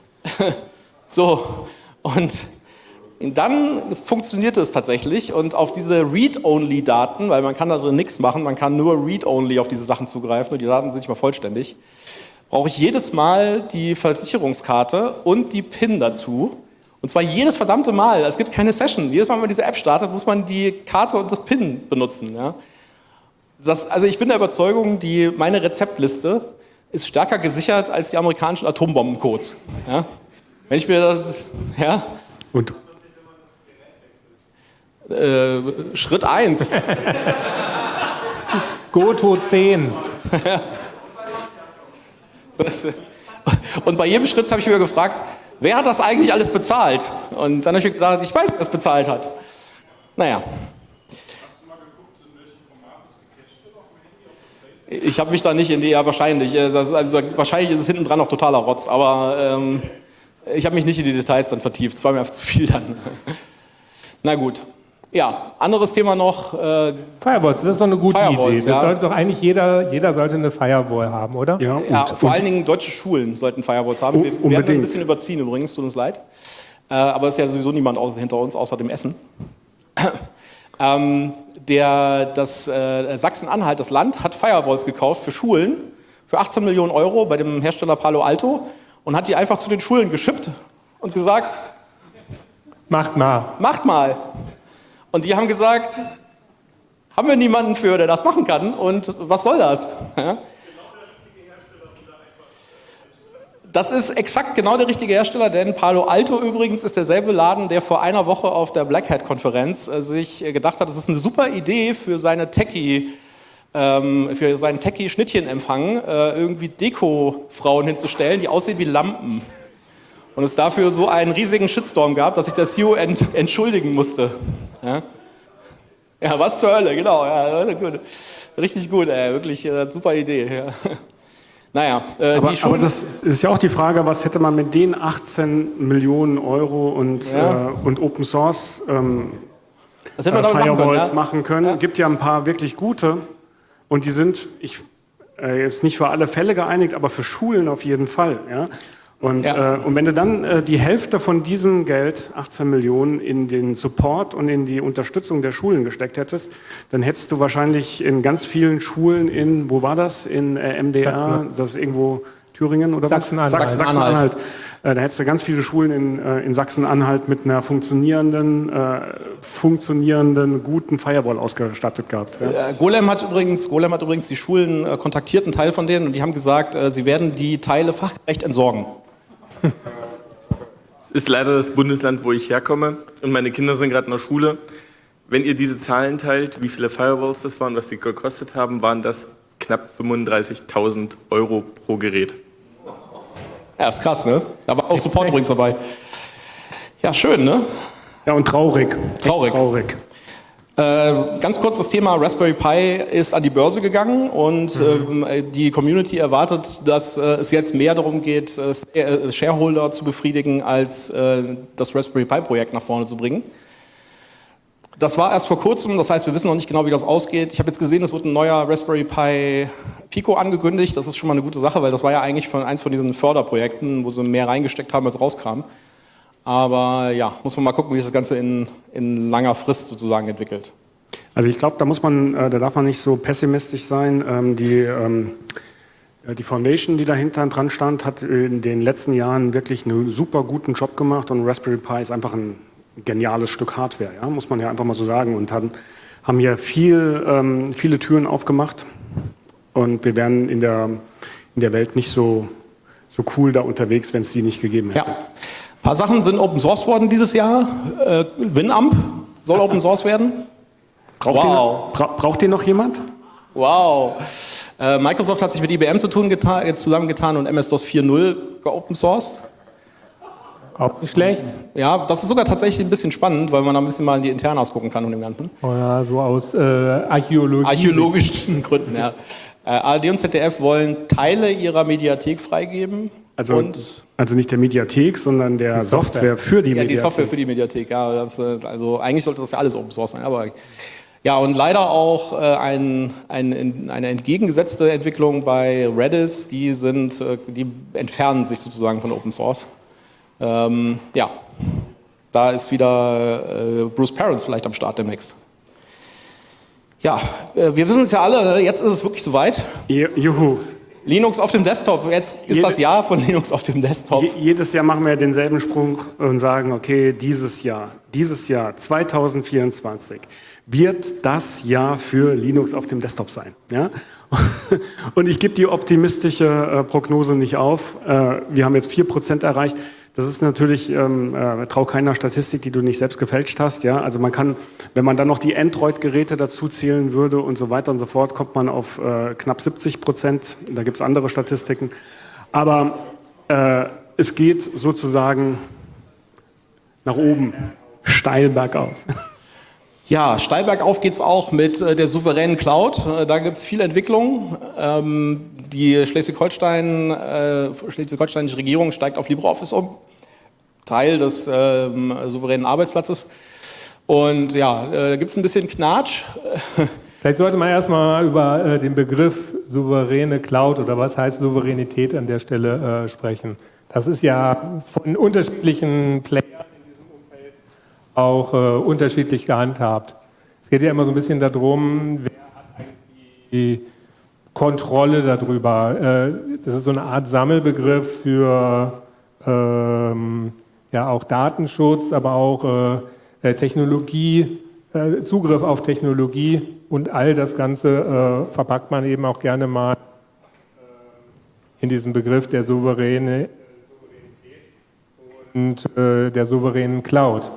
So, und dann funktionierte es tatsächlich und auf diese Read-Only-Daten, weil man kann da drin nichts machen, man kann nur Read-Only auf diese Sachen zugreifen und die Daten sind nicht mal vollständig, brauche ich jedes Mal die Versicherungskarte und die PIN dazu. Und zwar jedes verdammte Mal. Es gibt keine Session. Jedes Mal, wenn man diese App startet, muss man die Karte und das PIN benutzen. Ja? Also ich bin der Überzeugung, meine Rezeptliste ist stärker gesichert als die amerikanischen Atombombencodes. Ja? Wenn ich mir das... Ja, Und Schritt 1. Goto 10. Und bei jedem Schritt habe ich mir gefragt, wer hat das eigentlich alles bezahlt? Und dann habe ich mir gedacht, ich weiß, wer es bezahlt hat. Naja. Ich habe mich da nicht in die, ja wahrscheinlich, also wahrscheinlich ist es hinten dran noch totaler Rotz, aber ich habe mich nicht in die Details dann vertieft, es war mir einfach zu viel dann. Na gut. Ja, anderes Thema noch. Firewalls, das ist doch eine gute Idee. Das ja. sollte doch eigentlich jeder sollte eine Firewall haben, oder? Ja, vor allen Dingen deutsche Schulen sollten Firewalls haben. Wir werden ein bisschen überziehen übrigens, tut uns leid. Aber es ist ja sowieso niemand hinter uns, außer dem Essen. Sachsen-Anhalt, das Land, hat Firewalls gekauft für Schulen für 18 Millionen Euro bei dem Hersteller Palo Alto und hat die einfach zu den Schulen geschippt und gesagt, Macht mal. Macht mal. Und die haben gesagt, haben wir niemanden für, der das machen kann und was soll das? Ja? Das ist exakt genau der richtige Hersteller, denn Palo Alto übrigens ist derselbe Laden, der vor einer Woche auf der Black Hat-Konferenz sich gedacht hat, das ist eine super Idee für seinen Techie-Schnittchenempfang, irgendwie Deko-Frauen hinzustellen, die aussehen wie Lampen. Und es dafür so einen riesigen Shitstorm gab, dass sich der CEO entschuldigen musste. Ja, ja, was zur Hölle, genau. Ja, gut. Richtig gut, wirklich super Idee. Ja. Naja, aber das ist ja auch die Frage, was hätte man mit den 18 Millionen Euro und Open Source Firewalls machen können. Ja. Gibt ja ein paar wirklich gute und die sind, jetzt nicht für alle Fälle geeinigt, aber für Schulen auf jeden Fall. Ja? Und wenn du dann die Hälfte von diesem Geld, 18 Millionen, in den Support und in die Unterstützung der Schulen gesteckt hättest, dann hättest du wahrscheinlich in ganz vielen Schulen wo war das? In MDR, das ist irgendwo Thüringen oder was? Sachsen-Anhalt. Sachsen-Anhalt. Da hättest du ganz viele Schulen in Sachsen-Anhalt mit einer funktionierenden, guten Firewall ausgestattet gehabt. Ja. Golem hat übrigens die Schulen kontaktiert, einen Teil von denen, und die haben gesagt, sie werden die Teile fachgerecht entsorgen. Es ist leider das Bundesland, wo ich herkomme, und meine Kinder sind gerade in der Schule. Wenn ihr diese Zahlen teilt, wie viele Firewalls das waren, was sie gekostet haben, waren das knapp 35.000 € pro Gerät. Ja, ist krass, ne? Da war auch Support übrigens dabei. Ja, schön, ne? Ja, und traurig. Traurig. Echt traurig. Ganz kurz, das Thema Raspberry Pi ist an die Börse gegangen und die Community erwartet, dass es jetzt mehr darum geht, Shareholder zu befriedigen, als das Raspberry Pi Projekt nach vorne zu bringen. Das war erst vor kurzem, das heißt, wir wissen noch nicht genau, wie das ausgeht. Ich habe jetzt gesehen, es wird ein neuer Raspberry Pi Pico angekündigt. Das ist schon mal eine gute Sache, weil das war ja eigentlich eins von diesen Förderprojekten, wo sie mehr reingesteckt haben, als rauskam. Aber ja, muss man mal gucken, wie sich das Ganze in langer Frist sozusagen entwickelt. Also ich glaube, da darf man nicht so pessimistisch sein. Die Foundation, die dahinter dran stand, hat in den letzten Jahren wirklich einen super guten Job gemacht, und Raspberry Pi ist einfach ein geniales Stück Hardware, ja, muss man ja einfach mal so sagen, und haben hier viele Türen aufgemacht, und wir wären in der Welt nicht so cool da unterwegs, wenn es die nicht gegeben hätte. Ja. Ein paar Sachen sind Open Source worden dieses Jahr. Winamp soll Open Source werden. Braucht ihr noch jemand? Wow. Microsoft hat sich mit IBM zusammengetan und MS-DOS 4.0 geopen sourced. Auch nicht schlecht. Ja, das ist sogar tatsächlich ein bisschen spannend, weil man da ein bisschen mal in die Internas gucken kann und dem Ganzen. Oh ja, so aus archäologischen Gründen, ja. ARD und ZDF wollen Teile ihrer Mediathek freigeben. Also nicht der Mediathek, sondern der Software für die Mediathek. Ja, die Software für die Mediathek, ja. Also eigentlich sollte das ja alles Open Source sein, aber ja, und leider auch eine entgegengesetzte Entwicklung bei Redis, die entfernen sich sozusagen von Open Source. Ja, da ist wieder Bruce Perens vielleicht am Start demnächst. Ja, wir wissen es ja alle, jetzt ist es wirklich soweit. Juhu. Linux auf dem Desktop, jetzt ist das Jahr von Linux auf dem Desktop. Jedes Jahr machen wir denselben Sprung und sagen, okay, dieses Jahr 2024 wird das Jahr für Linux auf dem Desktop sein. Ja? Und ich gebe die optimistische Prognose nicht auf. Wir haben jetzt 4% erreicht. Das ist natürlich, trau keiner Statistik, die du nicht selbst gefälscht hast. Ja? Also man kann, wenn man dann noch die Android-Geräte dazu zählen würde und so weiter und so fort, kommt man auf knapp 70%. Da gibt es andere Statistiken. Aber es geht sozusagen nach oben, steil bergauf. Ja, steil bergauf geht's auch mit der souveränen Cloud. Da gibt's viel Entwicklung. Die schleswig-holsteinische Regierung steigt auf LibreOffice um, Teil des souveränen Arbeitsplatzes. Und ja, da gibt's ein bisschen Knatsch. Vielleicht sollte man erstmal über den Begriff souveräne Cloud oder was heißt Souveränität an der Stelle sprechen. Das ist ja von unterschiedlichen Playern auch unterschiedlich gehandhabt. Es geht ja immer so ein bisschen darum, wer hat eigentlich die Kontrolle darüber. Das ist so eine Art Sammelbegriff für ja auch Datenschutz, aber auch Technologie, Zugriff auf Technologie, und all das Ganze verpackt man eben auch gerne mal in diesen Begriff der Souveränität und der souveränen Cloud.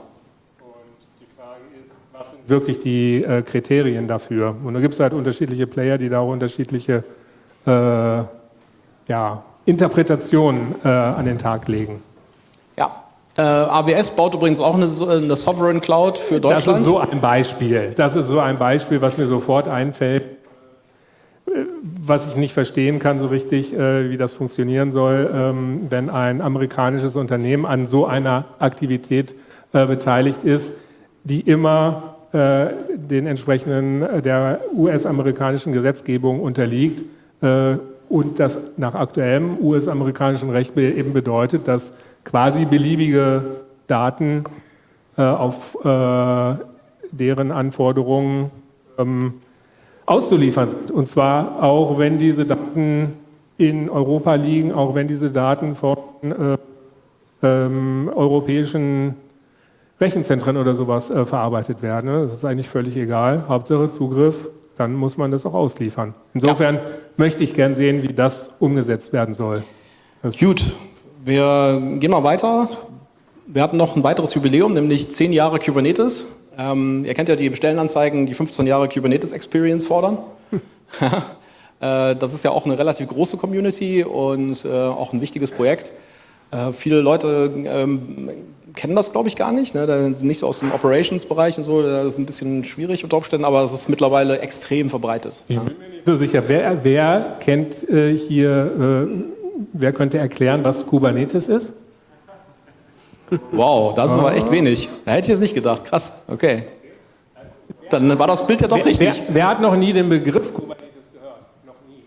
Wirklich die Kriterien dafür. Und da gibt es halt unterschiedliche Player, die da auch unterschiedliche Interpretationen an den Tag legen. Ja, AWS baut übrigens auch eine Sovereign Cloud für Deutschland. Das ist so ein Beispiel. Das ist so ein Beispiel, was mir sofort einfällt, was ich nicht verstehen kann so richtig, wie das funktionieren soll, wenn ein amerikanisches Unternehmen an so einer Aktivität beteiligt ist, die immer den entsprechenden der US-amerikanischen Gesetzgebung unterliegt und das nach aktuellem US-amerikanischen Recht eben bedeutet, dass quasi beliebige Daten auf deren Anforderungen auszuliefern sind. Und zwar auch, wenn diese Daten in Europa liegen, auch wenn diese Daten von europäischen Rechenzentren oder sowas verarbeitet werden. Ne? Das ist eigentlich völlig egal. Hauptsache Zugriff, dann muss man das auch ausliefern. Insofern möchte ich gern sehen, wie das umgesetzt werden soll. Gut, wir gehen mal weiter. Wir hatten noch ein weiteres Jubiläum, nämlich 10 Jahre Kubernetes. Ihr kennt ja die Stellenanzeigen, die 15 Jahre Kubernetes Experience fordern. Das ist ja auch eine relativ große Community und auch ein wichtiges Projekt. Viele Leute kennen das, glaube ich, gar nicht. Ne? Da sind nicht so aus dem Operations-Bereich und so. Das ist ein bisschen schwierig unter Umständen, aber es ist mittlerweile extrem verbreitet. Ich bin mir nicht so sicher. Wer kennt hier, wer könnte erklären, was Kubernetes ist? Wow, das ist aber echt wenig. Da hätte ich jetzt nicht gedacht. Krass, okay. Dann war das Bild ja doch richtig. Wer hat noch nie den Begriff Kubernetes gehört? Noch nie.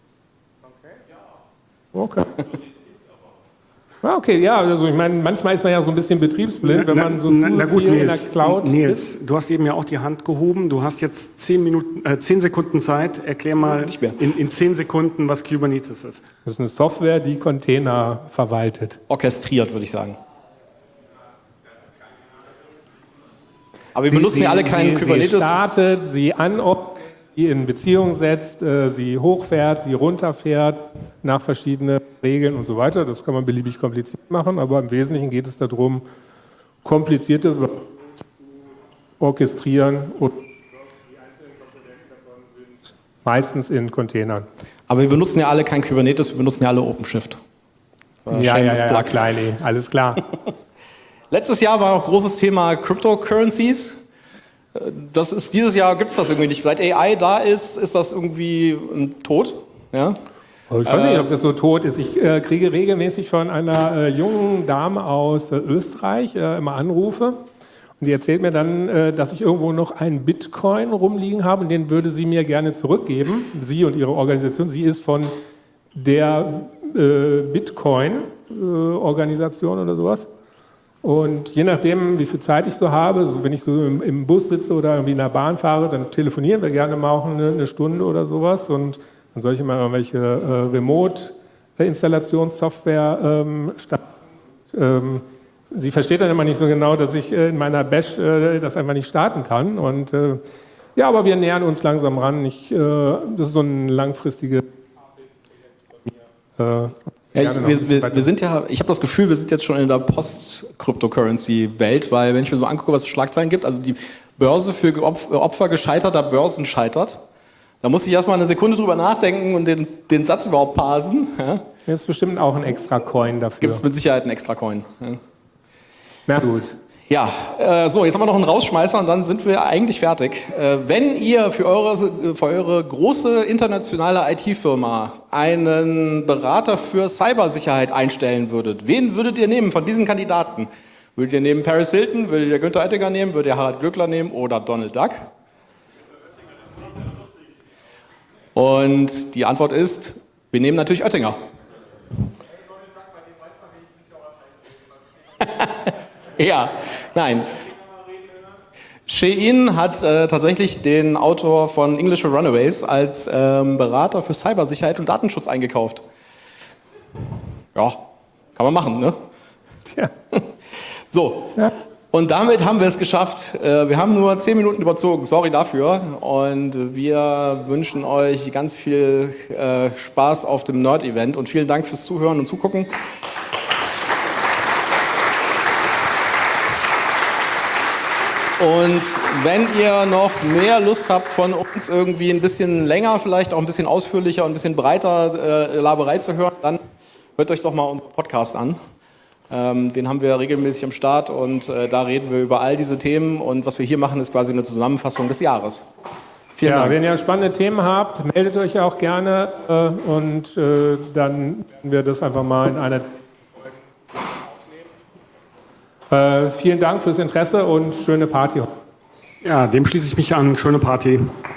Okay. Okay, ja, also ich meine, manchmal ist man ja so ein bisschen betriebsblind, wenn man so zu gut, viel in der Nils, Cloud Nils, ist. du hast eben ja auch die Hand gehoben. Du hast jetzt 10 Sekunden Zeit. Erklär mal in 10 Sekunden, was Kubernetes ist. Das ist eine Software, die Container verwaltet. Orchestriert, würde ich sagen. Aber wir benutzen ja alle keinen Kubernetes. Sie startet, sie anordnet, sie in Beziehung setzt, sie hochfährt, sie runterfährt, nach verschiedenen Regeln und so weiter. Das kann man beliebig kompliziert machen, aber im Wesentlichen geht es darum, komplizierte zu orchestrieren und die einzelnen Komponenten davon sind meistens in Containern. Aber wir benutzen ja alle kein Kubernetes, wir benutzen ja alle OpenShift. Ja, Kleine, alles klar. Letztes Jahr war auch großes Thema Cryptocurrencies. Das ist dieses Jahr gibt es das irgendwie nicht. Seit AI da ist das irgendwie tot. Ja? Ich weiß nicht, ob das so tot ist. Ich kriege regelmäßig von einer jungen Dame aus Österreich immer Anrufe. Und die erzählt mir dann, dass ich irgendwo noch einen Bitcoin rumliegen habe und den würde sie mir gerne zurückgeben. Sie und ihre Organisation. Sie ist von der Bitcoin-Organisation oder sowas. Und je nachdem, wie viel Zeit ich so habe, also wenn ich so im Bus sitze oder irgendwie in der Bahn fahre, dann telefonieren wir gerne mal auch eine Stunde oder sowas. Und dann soll ich immer irgendwelche Remote-Installationssoftware starten. Sie versteht dann immer nicht so genau, dass ich in meiner Bash das einfach nicht starten kann. Und ja, aber wir nähern uns langsam ran. Das ist so ein langfristiges Ja, wir sind ja, ich habe das Gefühl, wir sind jetzt schon in der Post-Cryptocurrency-Welt, weil wenn ich mir so angucke, was es Schlagzeilen gibt, also die Börse für Opfer gescheiterter Börsen scheitert, da muss ich erstmal eine Sekunde drüber nachdenken und den Satz überhaupt parsen. Ja? Jetzt bestimmt auch ein extra Coin dafür. Gibt es mit Sicherheit einen extra Coin. Ja. Na gut. Ja, so, jetzt haben wir noch einen Rausschmeißer und dann sind wir eigentlich fertig. Wenn ihr für eure große internationale IT-Firma einen Berater für Cybersicherheit einstellen würdet, wen würdet ihr nehmen von diesen Kandidaten? Würdet ihr nehmen Paris Hilton, würdet ihr Günther Oettinger nehmen, würdet ihr Harald Glöckler nehmen oder Donald Duck? Und die Antwort ist, wir nehmen natürlich Oettinger. Ja, nein. Shein hat tatsächlich den Autor von English for Runaways als Berater für Cybersicherheit und Datenschutz eingekauft. Ja, kann man machen, ne? Ja. So, Ja. und damit haben wir es geschafft. Wir haben nur 10 Minuten überzogen, sorry dafür. Und wir wünschen euch ganz viel Spaß auf dem Nerd-Event und vielen Dank fürs Zuhören und Zugucken. Und wenn ihr noch mehr Lust habt, von uns irgendwie ein bisschen länger, vielleicht auch ein bisschen ausführlicher und ein bisschen breiter Laberei zu hören, dann hört euch doch mal unseren Podcast an. Den haben wir regelmäßig am Start und da reden wir über all diese Themen und was wir hier machen, ist quasi eine Zusammenfassung des Jahres. Vielen Dank. Wenn ihr spannende Themen habt, meldet euch auch gerne und dann werden wir das einfach mal in einer vielen Dank fürs Interesse und schöne Party. Ja, dem schließe ich mich an. Schöne Party.